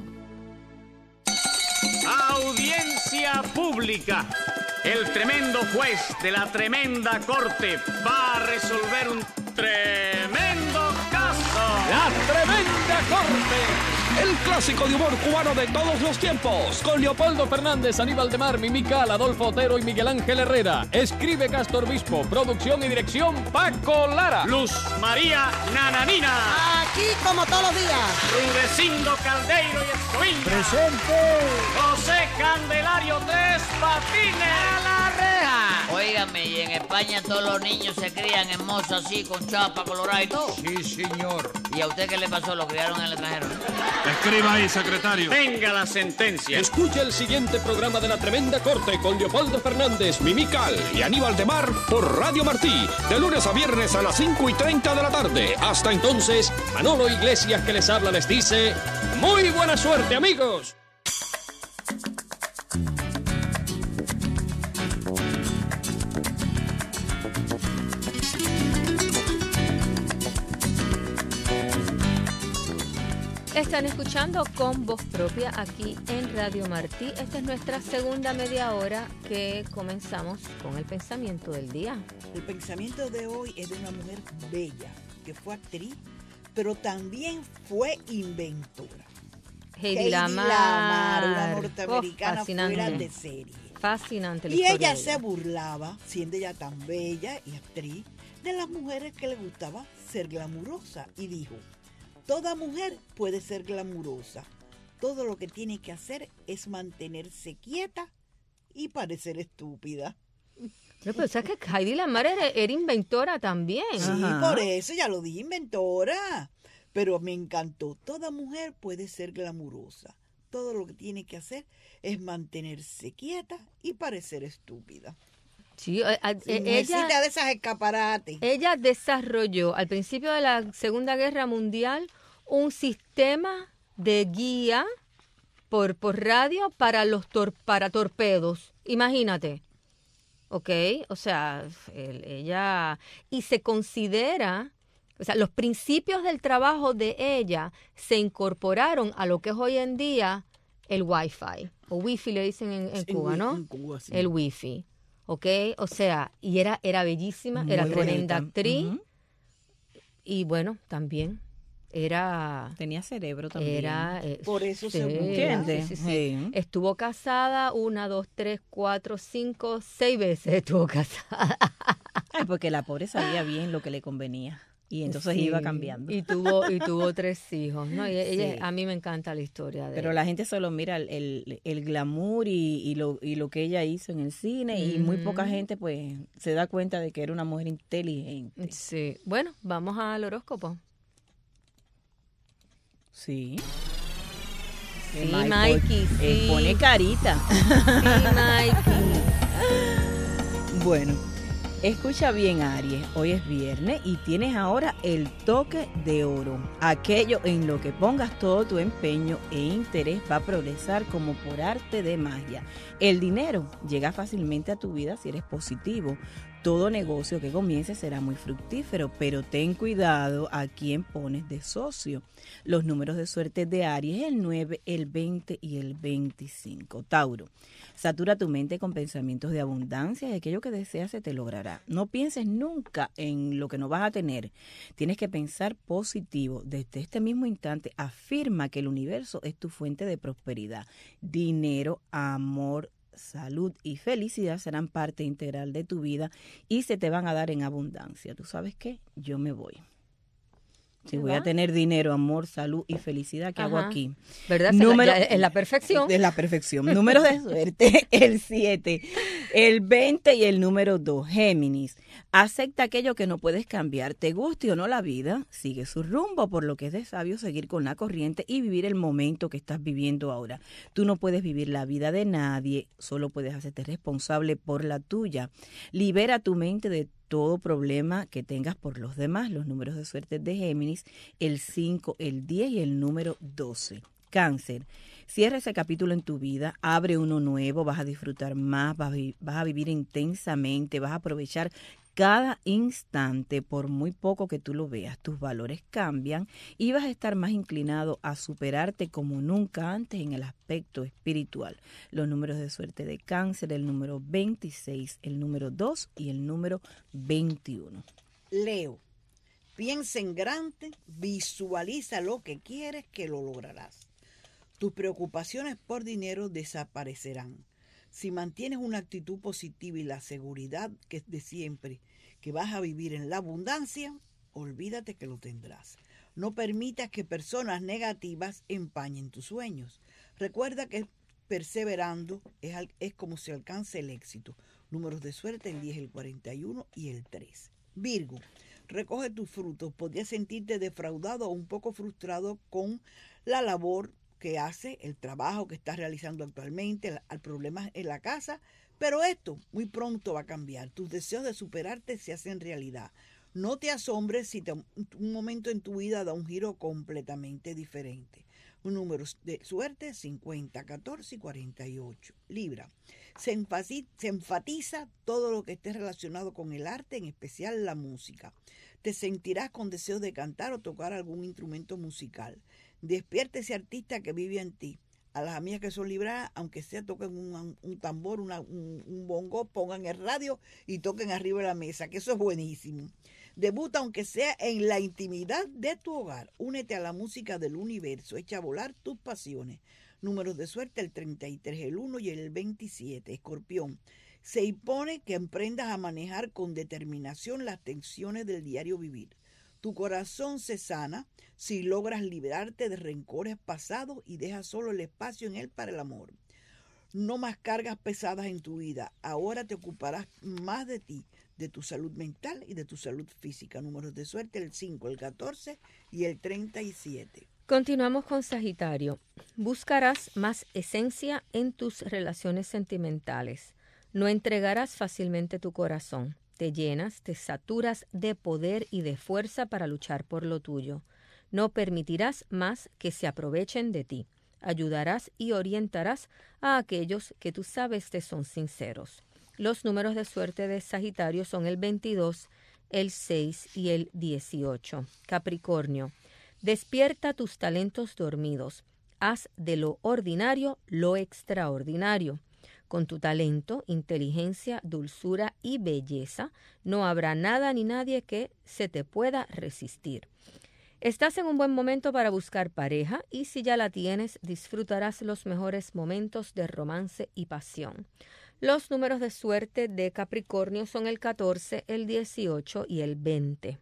Audiencia pública. El tremendo juez de la tremenda corte va a resolver un tremendo caso.
La tremenda corte. El clásico de humor cubano de todos los tiempos. Con Leopoldo Fernández, Aníbal de Mar, Mimical, Adolfo Otero y Miguel Ángel Herrera. Escribe Castor Bispo. Producción y dirección Paco Lara.
Luz María Nananina.
aquí como todos los días.
Rudecindo Caldeiro y Escoviña.
¡Presente!
José Candelario Tres Patines.
¡A la reja!
Óigame, y en España todos los niños se crían en moza así, con chapa, colorada y todo.
Sí, señor.
¿Y a usted qué le pasó? ¿Lo criaron en el extranjero?
Escriba ahí, secretario. Venga la sentencia.
Escucha el siguiente programa de La Tremenda Corte con Leopoldo Fernández, Mimical y Aníbal de Mar por Radio Martí, de lunes a viernes a las cinco y treinta de la tarde. Hasta entonces, Manolo Iglesias, que les habla, les dice ¡muy buena suerte, amigos!
Están escuchando Con Voz Propia aquí en Radio Martí. Esta es nuestra segunda media hora que comenzamos con el pensamiento del día.
El pensamiento de hoy es de una mujer bella, que fue actriz, pero también fue inventora.
Heidi Lamar,
Lamar, una norteamericana
oh, fuera
de serie.
Fascinante la
Y
historia
ella
de
se burlaba, siendo ella tan bella y actriz, de las mujeres que le gustaba ser glamurosa, y dijo: toda mujer puede ser glamurosa. Todo lo que tiene que hacer es mantenerse quieta y parecer estúpida.
No, pero sabes que Heidi Lamar era, era inventora también.
Sí,
Ajá.
por eso ya lo dije, inventora. Pero me encantó. Toda mujer puede ser glamurosa. Todo lo que tiene que hacer es mantenerse quieta y parecer estúpida.
Sí, a, a,
Sí,
ella,
de esas escaparates.
Ella desarrolló al principio de la Segunda Guerra Mundial un sistema de guía por, por radio para los tor, para torpedos. Imagínate. ¿Ok? O sea, el, ella... Y se considera... O sea, los principios del trabajo de ella se incorporaron a lo que es hoy en día el Wi-Fi. O Wi-Fi le dicen en, en
Sí,
Cuba, ¿no?
en Cuba, sí.
El Wi-Fi. ¿Ok? O sea, y era, era bellísima, era
Muy
tremenda
bonita.
actriz.
Ujú.
Y bueno, también era...
Tenía cerebro también.
Era, eh,
Por eso
sí,
se burla.
¿Entiendes?
sí, sí, sí.
Sí.
Estuvo casada una, dos, tres, cuatro, cinco, seis veces estuvo casada.
Ay, porque la pobre sabía bien lo que le convenía. Y entonces
Sí,
iba cambiando.
Y tuvo, y tuvo tres hijos, ¿no? Y ella,
Sí.
a mí me encanta la historia de
Pero
ella.
la gente solo mira el, el, el glamour y, y, lo, y lo que ella hizo en el cine, y muy poca
Ujú.
gente pues se da cuenta de que era una mujer inteligente.
Sí. Bueno, vamos al horóscopo.
Sí.
Sí,
Eh, Mike,
Mikey,
eh,
sí.
pone carita.
Sí, Mikey.
Bueno, escucha bien, Aries. Hoy es viernes y tienes ahora el toque de oro. Aquello en lo que pongas todo tu empeño e interés va a progresar como por arte de magia. El dinero llega fácilmente a tu vida si eres positivo. Todo negocio que comience será muy fructífero, pero ten cuidado a quién pones de socio. Los números de suerte de Aries: el nueve, el veinte y el veinticinco. Tauro, satura tu mente con pensamientos de abundancia y aquello que deseas se te logrará. No pienses nunca en lo que no vas a tener. Tienes que pensar positivo. Desde este mismo instante, afirma que el universo es tu fuente de prosperidad. Dinero, amor, salud y felicidad serán parte integral de tu vida y se te van a dar en abundancia. ¿Tú sabes qué? Yo me voy. Si voy a tener dinero, amor, salud y felicidad, ¿qué hago
Ajá.
aquí?
¿Verdad?
Número,
Ya es la perfección.
Es la perfección. Números de suerte: el siete, el veinte y el número dos. Géminis, acepta aquello que no puedes cambiar. Te guste o no la vida, sigue su rumbo, por lo que es de sabio seguir con la corriente y vivir el momento que estás viviendo ahora. Tú no puedes vivir la vida de nadie, solo puedes hacerte responsable por la tuya. Libera tu mente de todo problema que tengas por los demás. Los números de suerte de Géminis: el cinco, el diez y el número doce. Cáncer, cierra ese capítulo en tu vida, abre uno nuevo, vas a disfrutar más, vas a, vi- vas a vivir intensamente, vas a aprovechar cada instante, por muy poco que tú lo veas. Tus valores cambian y vas a estar más inclinado a superarte como nunca antes en el aspecto espiritual. Los números de suerte de Cáncer: el número veintiséis, el número dos y el número veintiuno.
Leo, piensa en grande, visualiza lo que quieres, que lo lograrás. Tus preocupaciones por dinero desaparecerán. Si mantienes una actitud positiva y la seguridad que es de siempre, que vas a vivir en la abundancia, olvídate que lo tendrás. No permitas que personas negativas empañen tus sueños. Recuerda que perseverando es, al, es como se alcanza el éxito. Números de suerte: el diez, el cuarenta y uno y el tres. Virgo, recoge tus frutos. Podrías sentirte defraudado o un poco frustrado con la labor que hace, el trabajo que estás realizando actualmente, el problema en la casa, pero esto muy pronto va a cambiar. Tus deseos de superarte se hacen realidad. No te asombres si te, un momento en tu vida da un giro completamente diferente. Un número de suerte: cincuenta, catorce y cuarenta y ocho. Libra, se enfatiza, se enfatiza todo lo que esté relacionado con el arte, en especial la música. Te sentirás con deseos de cantar o tocar algún instrumento musical. Despierta ese artista que vive en ti. A las amigas que son libradas, aunque sea toquen un, un tambor, una, un, un bongo, pongan el radio y toquen arriba de la mesa, que eso es buenísimo. Debuta aunque sea en la intimidad de tu hogar. Únete a la música del universo. Echa a volar tus pasiones. Números de suerte: el treinta y tres, el uno y el veintisiete. Escorpión, se impone que emprendas a manejar con determinación las tensiones del diario vivir. Tu corazón se sana si logras liberarte de rencores pasados y dejas solo el espacio en él para el amor. No más cargas pesadas en tu vida. Ahora te ocuparás más de ti, de tu salud mental y de tu salud física. Números de suerte: el cinco, el catorce y el treinta y siete.
Continuamos con Sagitario. Buscarás más esencia en tus relaciones sentimentales. No entregarás fácilmente tu corazón. Te llenas, te saturas de poder y de fuerza para luchar por lo tuyo. No permitirás más que se aprovechen de ti. Ayudarás y orientarás a aquellos que tú sabes te son sinceros. Los números de suerte de Sagitario son el veintidós, el seis y el dieciocho. Capricornio, despierta tus talentos dormidos. Haz de lo ordinario lo extraordinario. Con tu talento, inteligencia, dulzura y belleza, no habrá nada ni nadie que se te pueda resistir. Estás en un buen momento para buscar pareja y si ya la tienes, disfrutarás los mejores momentos de romance y pasión. Los números de suerte de Capricornio son el catorce, el dieciocho y el veinte.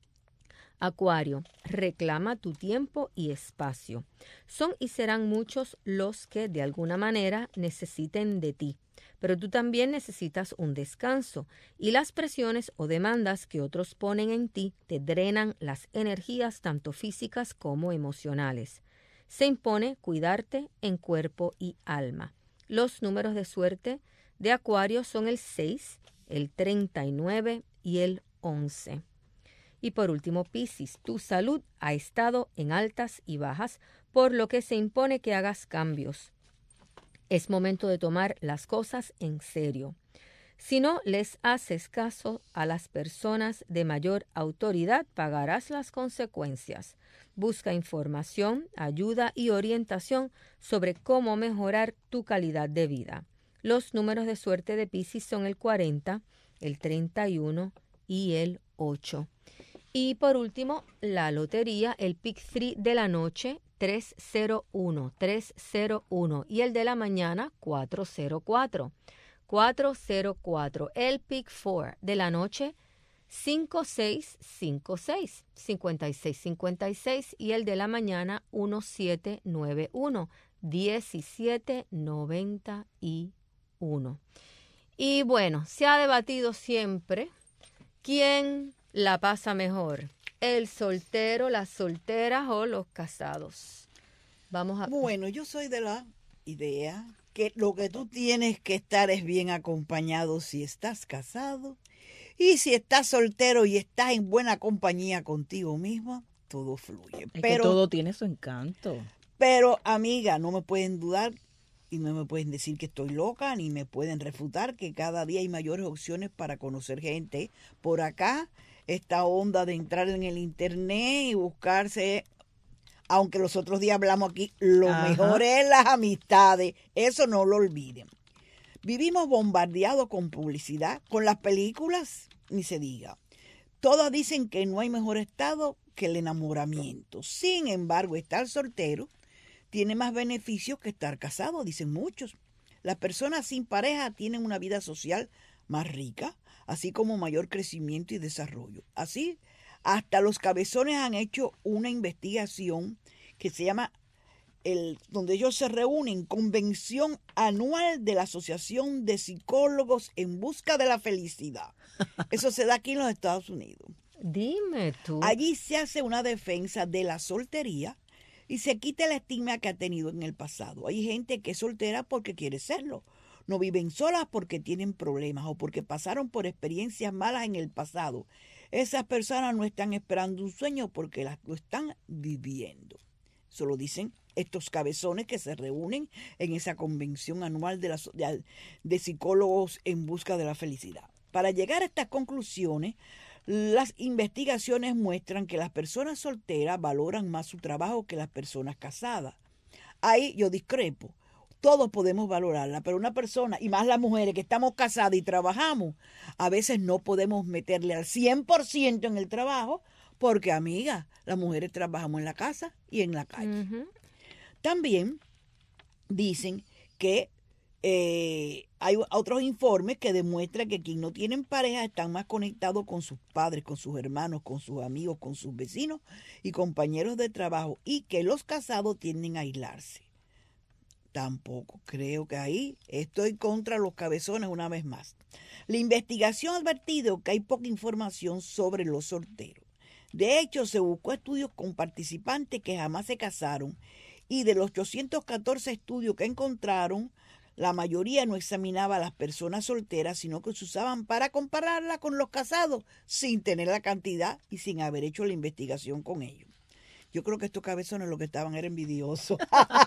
Acuario, reclama tu tiempo y espacio. Son y serán muchos los que de alguna manera necesiten de ti, pero tú también necesitas un descanso y las presiones o demandas que otros ponen en ti te drenan las energías tanto físicas como emocionales. Se impone cuidarte en cuerpo y alma. Los números de suerte de Acuario son el seis, el treinta y nueve y el once. Y por último, Piscis, tu salud ha estado en altas y bajas, por lo que se impone que hagas cambios. Es momento de tomar las cosas en serio. Si no les haces caso a las personas de mayor autoridad, pagarás las consecuencias. Busca información, ayuda y orientación sobre cómo mejorar tu calidad de vida. Los números de suerte de Piscis son el cuarenta, el treinta y uno y el ocho. Y por último, la lotería, el Pick tres de la noche, tres cero uno, tres cero uno y el de la mañana, cuatro cero cuatro, cuatro cero cuatro. El Pick cuatro de la noche, cinco seis cinco seis, cincuenta y seis cincuenta y seis y el de la mañana, diecisiete noventa y uno, diecisiete noventa y uno. Y bueno, se ha debatido siempre quién la pasa mejor, el soltero, las solteras o los casados. Vamos a...
Bueno, yo soy de la idea que lo que tú tienes que estar es bien acompañado si estás casado y si estás soltero y estás en buena compañía contigo misma, todo fluye.
Es
pero,
que todo tiene su encanto.
Pero, amiga, no me pueden dudar y no me pueden decir que estoy loca ni me pueden refutar que cada día hay mayores opciones para conocer gente. Por acá, esta onda de entrar en el internet y buscarse, aunque los otros días hablamos aquí, lo Ajá. mejor es las amistades, eso no lo olviden. Vivimos bombardeados con publicidad, con las películas, ni se diga. Todas dicen que no hay mejor estado que el enamoramiento. Sin embargo, estar soltero tiene más beneficios que estar casado, dicen muchos. Las personas sin pareja tienen una vida social más rica, así como mayor crecimiento y desarrollo. Así, Hasta los cabezones han hecho una investigación que se llama, el, donde ellos se reúnen, Convención Anual de la Asociación de Psicólogos en Busca de la Felicidad. Eso se da aquí en los Estados Unidos.
Dime tú.
Allí se hace una defensa de la soltería y se quita el estigma que ha tenido en el pasado. Hay gente que es soltera porque quiere serlo. No viven solas porque tienen problemas o porque pasaron por experiencias malas en el pasado. Esas personas no están esperando un sueño porque las, lo están viviendo. Eso lo dicen estos cabezones que se reúnen en esa convención anual de, la, de, de psicólogos en busca de la felicidad. Para llegar a estas conclusiones, las investigaciones muestran que las personas solteras valoran más su trabajo que las personas casadas. Ahí yo discrepo. Todos podemos valorarla, pero una persona, y más las mujeres que estamos casadas y trabajamos, a veces no podemos meterle al cien por ciento en el trabajo, porque, amiga, las mujeres trabajamos en la casa y en la calle. Uh-huh. También dicen que eh, hay otros informes que demuestran que quienes no tienen pareja están más conectados con sus padres, con sus hermanos, con sus amigos, con sus vecinos y compañeros de trabajo, y que los casados tienden a aislarse. Tampoco creo que ahí estoy contra los cabezones una vez más. La investigación ha advertido que hay poca información sobre los solteros. De hecho, se buscó estudios con participantes que jamás se casaron y de los ochocientos catorce estudios que encontraron, la mayoría no examinaba a las personas solteras, sino que se usaban para compararla con los casados sin tener la cantidad y sin haber hecho la investigación con ellos. Yo creo que estos cabezones lo que estaban era envidiosos.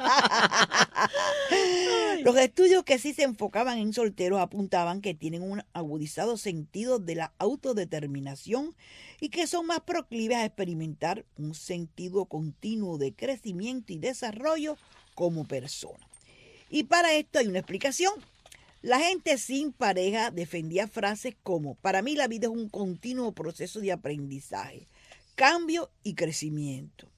Los estudios que sí se enfocaban en solteros apuntaban que tienen un agudizado sentido de la autodeterminación y que son más proclives a experimentar un sentido continuo de crecimiento y desarrollo como persona. Y para esto hay una explicación. La gente sin pareja defendía frases como: para mí la vida es un continuo proceso de aprendizaje, cambio y crecimiento.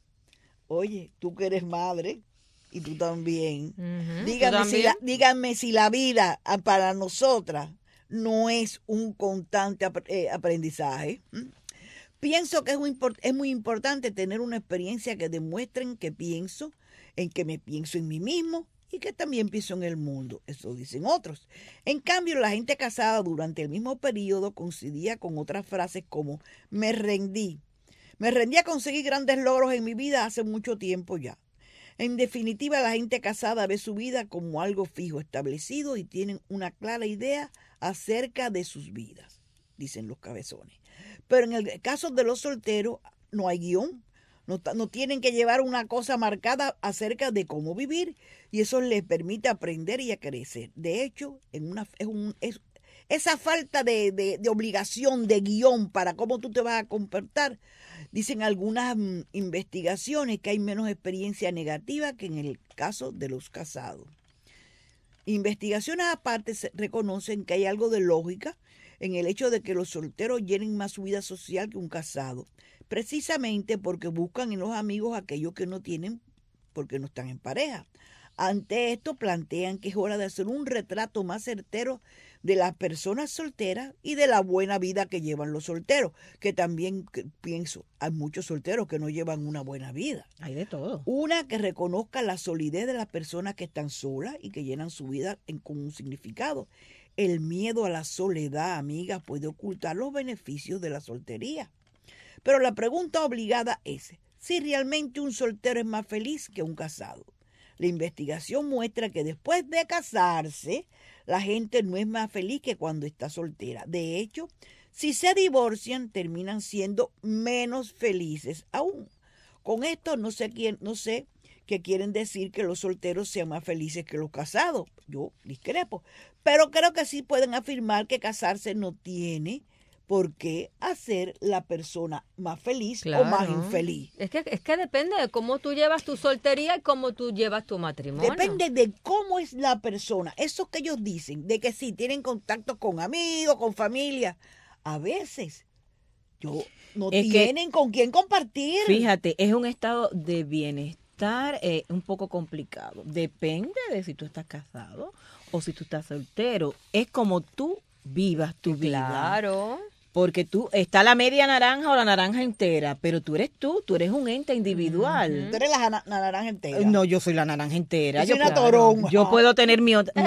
Oye, tú que eres madre, y tú también, uh-huh, dígame, ¿tú también? Si la, díganme si la vida para nosotras no es un constante ap- eh, aprendizaje. ¿Mm? Pienso que es muy, es muy importante tener una experiencia que demuestren que pienso, en que me pienso en mí mismo y que también pienso en el mundo. Eso dicen otros. En cambio, la gente casada durante el mismo periodo coincidía con otras frases como: me rendí. Me rendí a conseguir grandes logros en mi vida hace mucho tiempo ya. En definitiva, la gente casada ve su vida como algo fijo, establecido, y tienen una clara idea acerca de sus vidas, dicen los cabezones. Pero en el caso de los solteros, no hay guión. No, no tienen que llevar una cosa marcada acerca de cómo vivir, y eso les permite aprender y a crecer. De hecho, en una, es un, es, esa falta de, de, de obligación, de guión para cómo tú te vas a comportar, dicen algunas mm, investigaciones que hay menos experiencia negativa que en el caso de los casados. Investigaciones aparte se reconocen que hay algo de lógica en el hecho de que los solteros llenen más su vida social que un casado, precisamente porque buscan en los amigos aquellos que no tienen porque no están en pareja. Ante esto plantean que es hora de hacer un retrato más certero de las personas solteras y de la buena vida que llevan los solteros, que también que, pienso, hay muchos solteros que no llevan una buena vida.
Hay de todo.
Una que reconozca la solidez de las personas que están solas y que llenan su vida en, con un significado. El miedo a la soledad, amiga, puede ocultar los beneficios de la soltería. Pero la pregunta obligada es si realmente un soltero es más feliz que un casado. La investigación muestra que después de casarse, la gente no es más feliz que cuando está soltera. De hecho, si se divorcian, terminan siendo menos felices aún. Con esto no sé quién, no sé qué quieren decir que los solteros sean más felices que los casados. Yo discrepo. Pero creo que sí pueden afirmar que casarse no tiene por qué hacer la persona más feliz, claro, o más infeliz.
Es que, es que depende de cómo tú llevas tu soltería y cómo tú llevas tu matrimonio.
Depende de cómo es la persona. Eso que ellos dicen, de que sí, tienen contacto con amigos, con familia. A veces yo, no es tienen con quién compartir.
Fíjate, es un estado de bienestar eh, un poco complicado. Depende de si tú estás casado o si tú estás soltero. Es como tú vivas tu vida.
Claro.
Porque tú, está la media naranja o la naranja entera, pero tú eres tú, tú eres un ente individual.
Uh-huh. Tú eres la, la naranja entera.
No, yo soy la naranja entera.
Yo soy
yo
una toronja.
Yo puedo tener mi otra.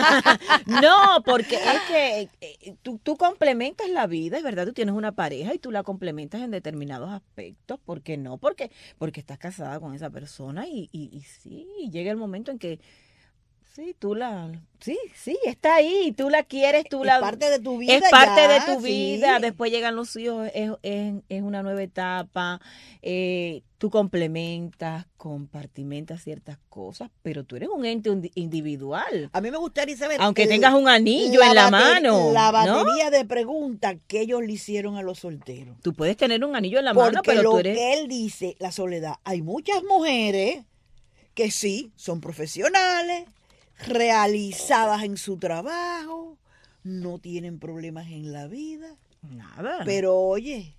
No, porque es que eh, tú, tú complementas la vida, es verdad, tú tienes una pareja y tú la complementas en determinados aspectos. ¿Por qué no? Porque, porque estás casada con esa persona y, y, y sí, llega el momento en que sí, tú la, sí, sí, está ahí, tú la quieres, tú
es
la...
Es parte de tu vida.
Es parte
ya,
de tu
sí.
vida, después llegan los hijos, es, es, es una nueva etapa, eh, tú complementas, compartimentas ciertas cosas, pero tú eres un ente individual.
A mí me gustaría saber...
Aunque
el,
tengas un anillo la en la bater, mano.
La batería
¿no?
de preguntas que ellos le hicieron a los solteros.
Tú puedes tener un anillo en la
Porque
mano, pero
lo
tú eres...
que él dice, la soledad, hay muchas mujeres que sí, son profesionales, realizadas en su trabajo, no tienen problemas en la vida.
Nada.
Pero oye,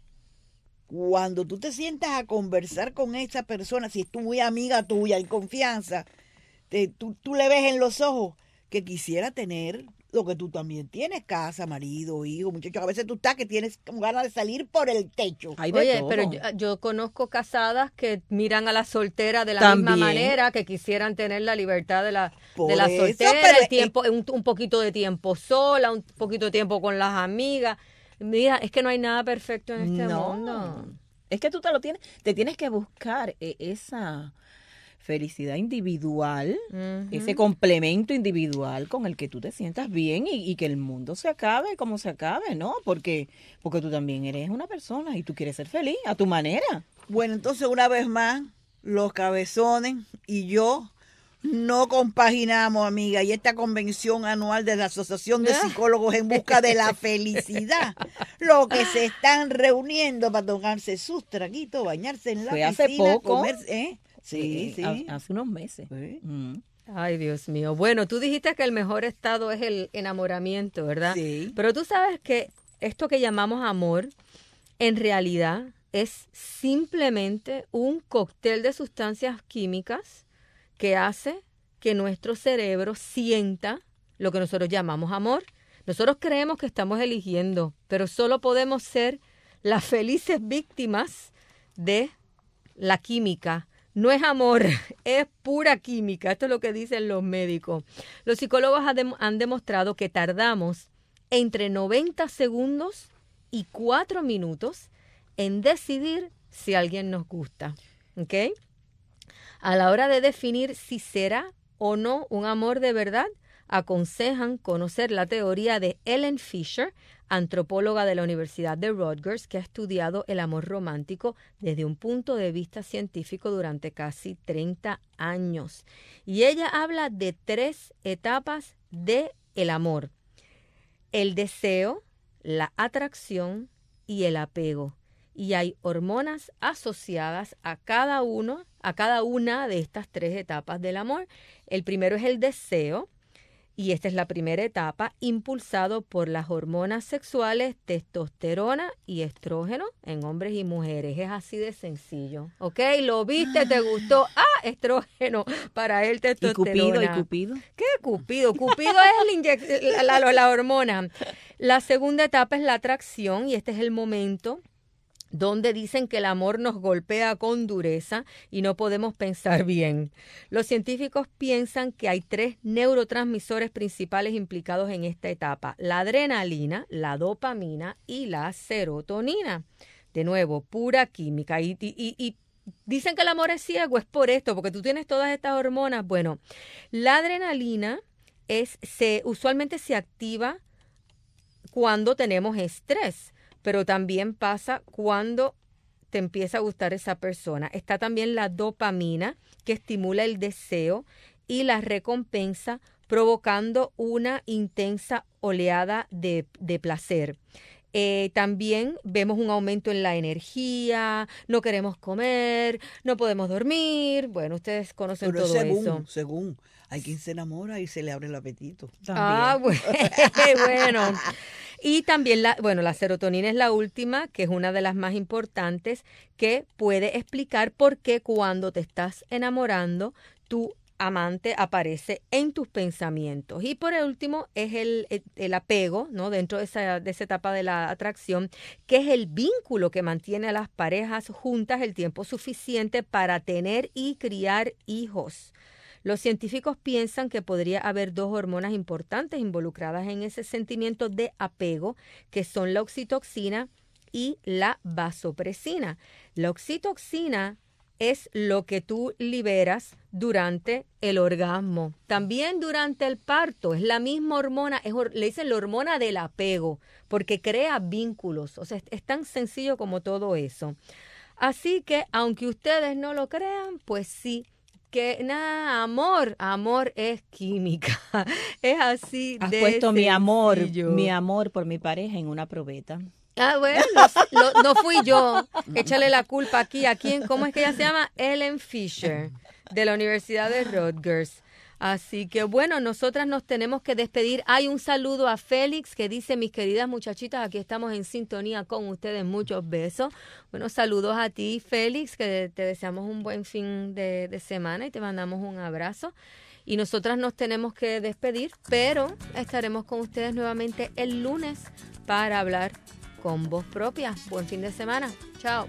cuando tú te sientas a conversar con esa persona, si es tu muy amiga tuya, hay confianza, te, tú, tú le ves en los ojos que quisiera tener lo que tú también tienes, casa, marido, hijo, muchachos. A veces tú estás que tienes ganas de salir por el techo.
Oye, todo. pero yo, yo conozco casadas que miran a la soltera de la
también.
misma manera, que quisieran tener la libertad de la,
por
de la
eso,
soltera, el tiempo, un, un poquito de tiempo sola, un poquito de tiempo con las amigas. Mira, es que no hay nada perfecto en este
no.
mundo.
Es que tú te lo tienes, te tienes que buscar esa felicidad individual, uh-huh. ese complemento individual con el que tú te sientas bien y, y que el mundo se acabe como se acabe, ¿no? Porque, porque tú también eres una persona y tú quieres ser feliz a tu manera.
Bueno, entonces una vez más, los cabezones y yo no compaginamos, amiga, y esta convención anual de la Asociación de Psicólogos en Busca de la Felicidad, lo que se están reuniendo para tomarse sus traguitos, bañarse en la
Fue
piscina,
hace poco.
comer, ¿eh? Sí, sí.
Hace unos meses.
Sí.
Mm.
Ay, Dios mío. Bueno, tú dijiste que el mejor estado es el enamoramiento, ¿verdad?
Sí.
Pero tú sabes que esto que llamamos amor, en realidad es simplemente un cóctel de sustancias químicas que hace que nuestro cerebro sienta lo que nosotros llamamos amor. Nosotros creemos que estamos eligiendo, pero solo podemos ser las felices víctimas de la química. No es amor, es pura química. Esto es lo que dicen los médicos. Los psicólogos han demostrado que tardamos entre noventa segundos y cuatro minutos en decidir si alguien nos gusta. ¿Ok? A la hora de definir si será o no un amor de verdad, aconsejan conocer la teoría de Ellen Fisher, antropóloga de la Universidad de Rutgers, que ha estudiado el amor romántico desde un punto de vista científico durante casi treinta años. Y ella habla de tres etapas del amor: el deseo, la atracción y el apego. Y hay hormonas asociadas a cada uno, a cada una de estas tres etapas del amor. El primero es el deseo, y esta es la primera etapa, impulsado por las hormonas sexuales testosterona y estrógeno en hombres y mujeres. Es así de sencillo, ¿ok? ¿Lo viste? ¿Te gustó? Ah, estrógeno, para él testosterona.
¿Y Cupido? ¿Y Cupido?
¿Qué Cupido? Cupido es el inyec- la, la, la hormona. La segunda etapa es la atracción, y este es el momento donde dicen que el amor nos golpea con dureza y no podemos pensar bien. Los científicos piensan que hay tres neurotransmisores principales implicados en esta etapa: la adrenalina, la dopamina y la serotonina. De nuevo, pura química. Y, y, y, y dicen que el amor es ciego, es por esto, porque tú tienes todas estas hormonas. Bueno, la adrenalina es, se, usualmente se activa cuando tenemos estrés, pero también pasa cuando te empieza a gustar esa persona. Está también la dopamina, que estimula el deseo y la recompensa, provocando una intensa oleada de, de placer. Eh, también vemos un aumento en la energía, no queremos comer, no podemos dormir. Bueno, ustedes conocen
pero
todo
según,
eso.
Según, hay quien se enamora y se le abre el apetito.
También.
Ah, bueno. bueno. Y también, la, bueno, la serotonina es la última, que es una de las más importantes, que puede explicar por qué cuando te estás enamorando, tú amante aparece en tus pensamientos. Y por último es el, el, el apego, ¿no? Dentro de esa, de esa etapa de la atracción, que es el vínculo que mantiene a las parejas juntas el tiempo suficiente para tener y criar hijos. Los científicos piensan que podría haber dos hormonas importantes involucradas en ese sentimiento de apego, que son la oxitocina y la vasopresina. La oxitocina es lo que tú liberas durante el orgasmo. También durante el parto. Es la misma hormona, es, le dicen la hormona del apego, porque crea vínculos. O sea, es, es tan sencillo como todo eso. Así que, aunque ustedes no lo crean, pues sí, que nada, amor, amor es química. Es así
Has
de
puesto mi amor,
sencillo.
mi amor por mi pareja en una probeta.
Ah, bueno, lo, no fui yo. Échale la culpa aquí. ¿A quién? ¿Cómo es que ella se llama? Ellen Fisher, de la Universidad de Rutgers. Así que, bueno, nosotras nos tenemos que despedir. Hay un saludo a Félix que dice, mis queridas muchachitas, aquí estamos en sintonía con ustedes. Muchos besos. Bueno, saludos a ti, Félix, que te deseamos un buen fin de, de semana y te mandamos un abrazo. Y nosotras nos tenemos que despedir, pero estaremos con ustedes nuevamente el lunes para hablar con voz propia. Buen fin de semana. Chao.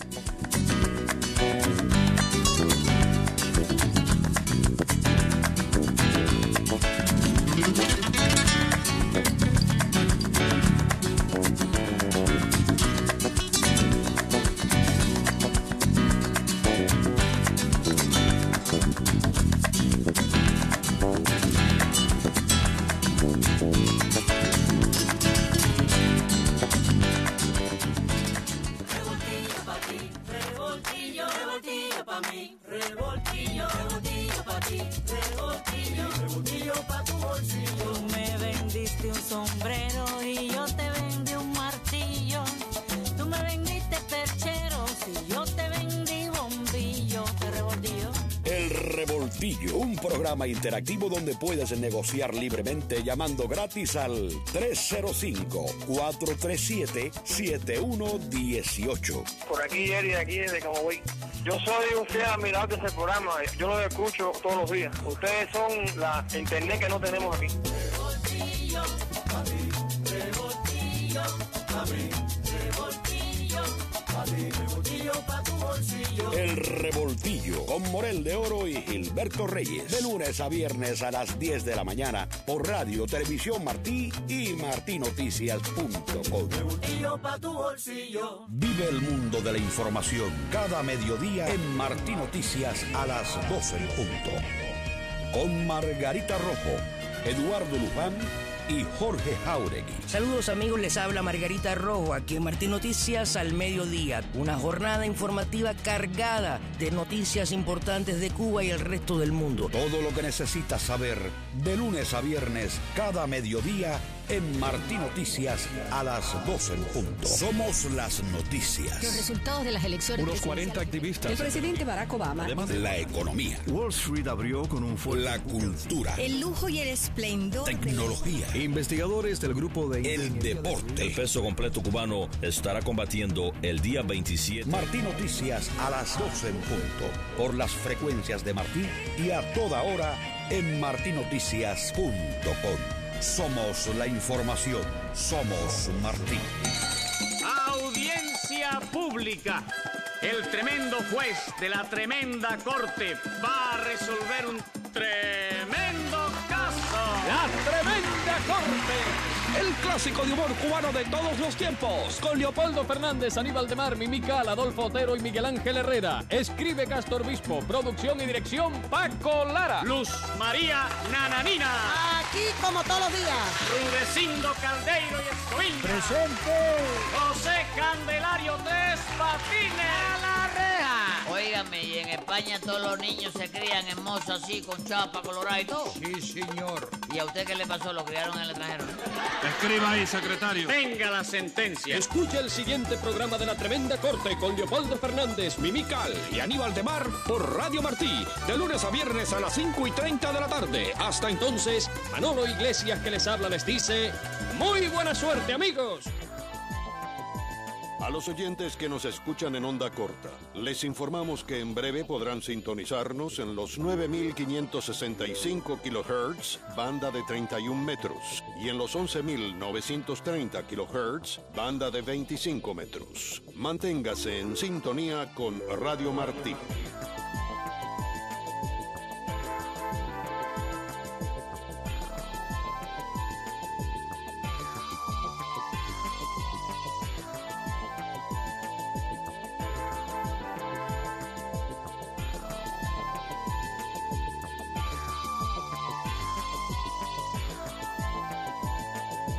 Sombrero y yo te vendí un martillo. Tú me vendiste perchero y yo te vendí bombillo. ¿Qué revoltillo?
El Revoltillo, un programa interactivo donde puedes negociar libremente llamando gratis al tres cero cinco, cuatro tres siete, siete uno uno ocho.
Por aquí, Jerry, de aquí desde Camagüey. Yo soy un fiel admirador de ese programa. Yo lo escucho todos los días. Ustedes son la internet que no tenemos aquí.
Revoltillo, pa' mí, revoltillo, pa' mí, revoltillo, pa' mí, revoltillo pa' tu bolsillo.
El Revoltillo con Morel de Oro y Gilberto Reyes. De lunes a viernes a las diez de la mañana por Radio Televisión Martí y martí noticias punto com.
Revoltillo pa' tu bolsillo.
Vive el mundo de la información cada mediodía en Martí Noticias a las doce en punto. Con Margarita Rojo, Eduardo Luján y Jorge Jauregui.
Saludos amigos, les habla Margarita Rojo, aquí en Martí Noticias al mediodía. Una jornada informativa cargada de noticias importantes de Cuba y el resto del mundo.
Todo lo que necesitas saber de lunes a viernes cada mediodía en Martí Noticias a las doce en punto. Somos las noticias.
Los resultados de las elecciones.
Unos cuarenta activistas.
El presidente Barack Obama.
Además de la economía.
Wall Street abrió con un fuerte.
La cultura.
El lujo y el esplendor.
Tecnología.
Investigadores del grupo de...
El deporte.
El peso completo cubano estará combatiendo el día veintisiete.
Martí Noticias a las doce en punto. Por las frecuencias de Martí y a toda hora en martí noticias punto com. Somos la información. Somos Martí.
Audiencia pública. El tremendo juez de la tremenda corte va a resolver un tremendo caso.
La Tremenda Corte. El clásico de humor cubano de todos los tiempos. Con Leopoldo Fernández, Aníbal de Mar, Mimical, Adolfo Otero y Miguel Ángel Herrera. Escribe Castor Bispo. Producción y dirección Paco Lara.
Luz María Nananina.
Aquí como todos los días.
Rudecindo Caldeiro y Escoviña.
Presente.
José Candelario Tres Patines.
¡A la reja! Óigame, y en España todos los niños se crían en moza así, con chapa colorada y todo.
Sí, señor.
¿Y a usted qué le pasó? ¿Lo criaron en el extranjero?
Escriba ahí, secretario. Venga la sentencia.
Escucha el siguiente programa de La Tremenda Corte con Leopoldo Fernández, Mimical y Aníbal de Mar por Radio Martí. De lunes a viernes a las cinco y treinta de la tarde. Hasta entonces, Manolo Iglesias que les habla les dice... ¡Muy buena suerte, amigos!
A los oyentes que nos escuchan en onda corta, les informamos que en breve podrán sintonizarnos en los nueve mil quinientos sesenta y cinco kilohertz, banda de treinta y un metros, y en los once mil novecientos treinta kilohertz, banda de veinticinco metros. Manténgase en sintonía con Radio Martí.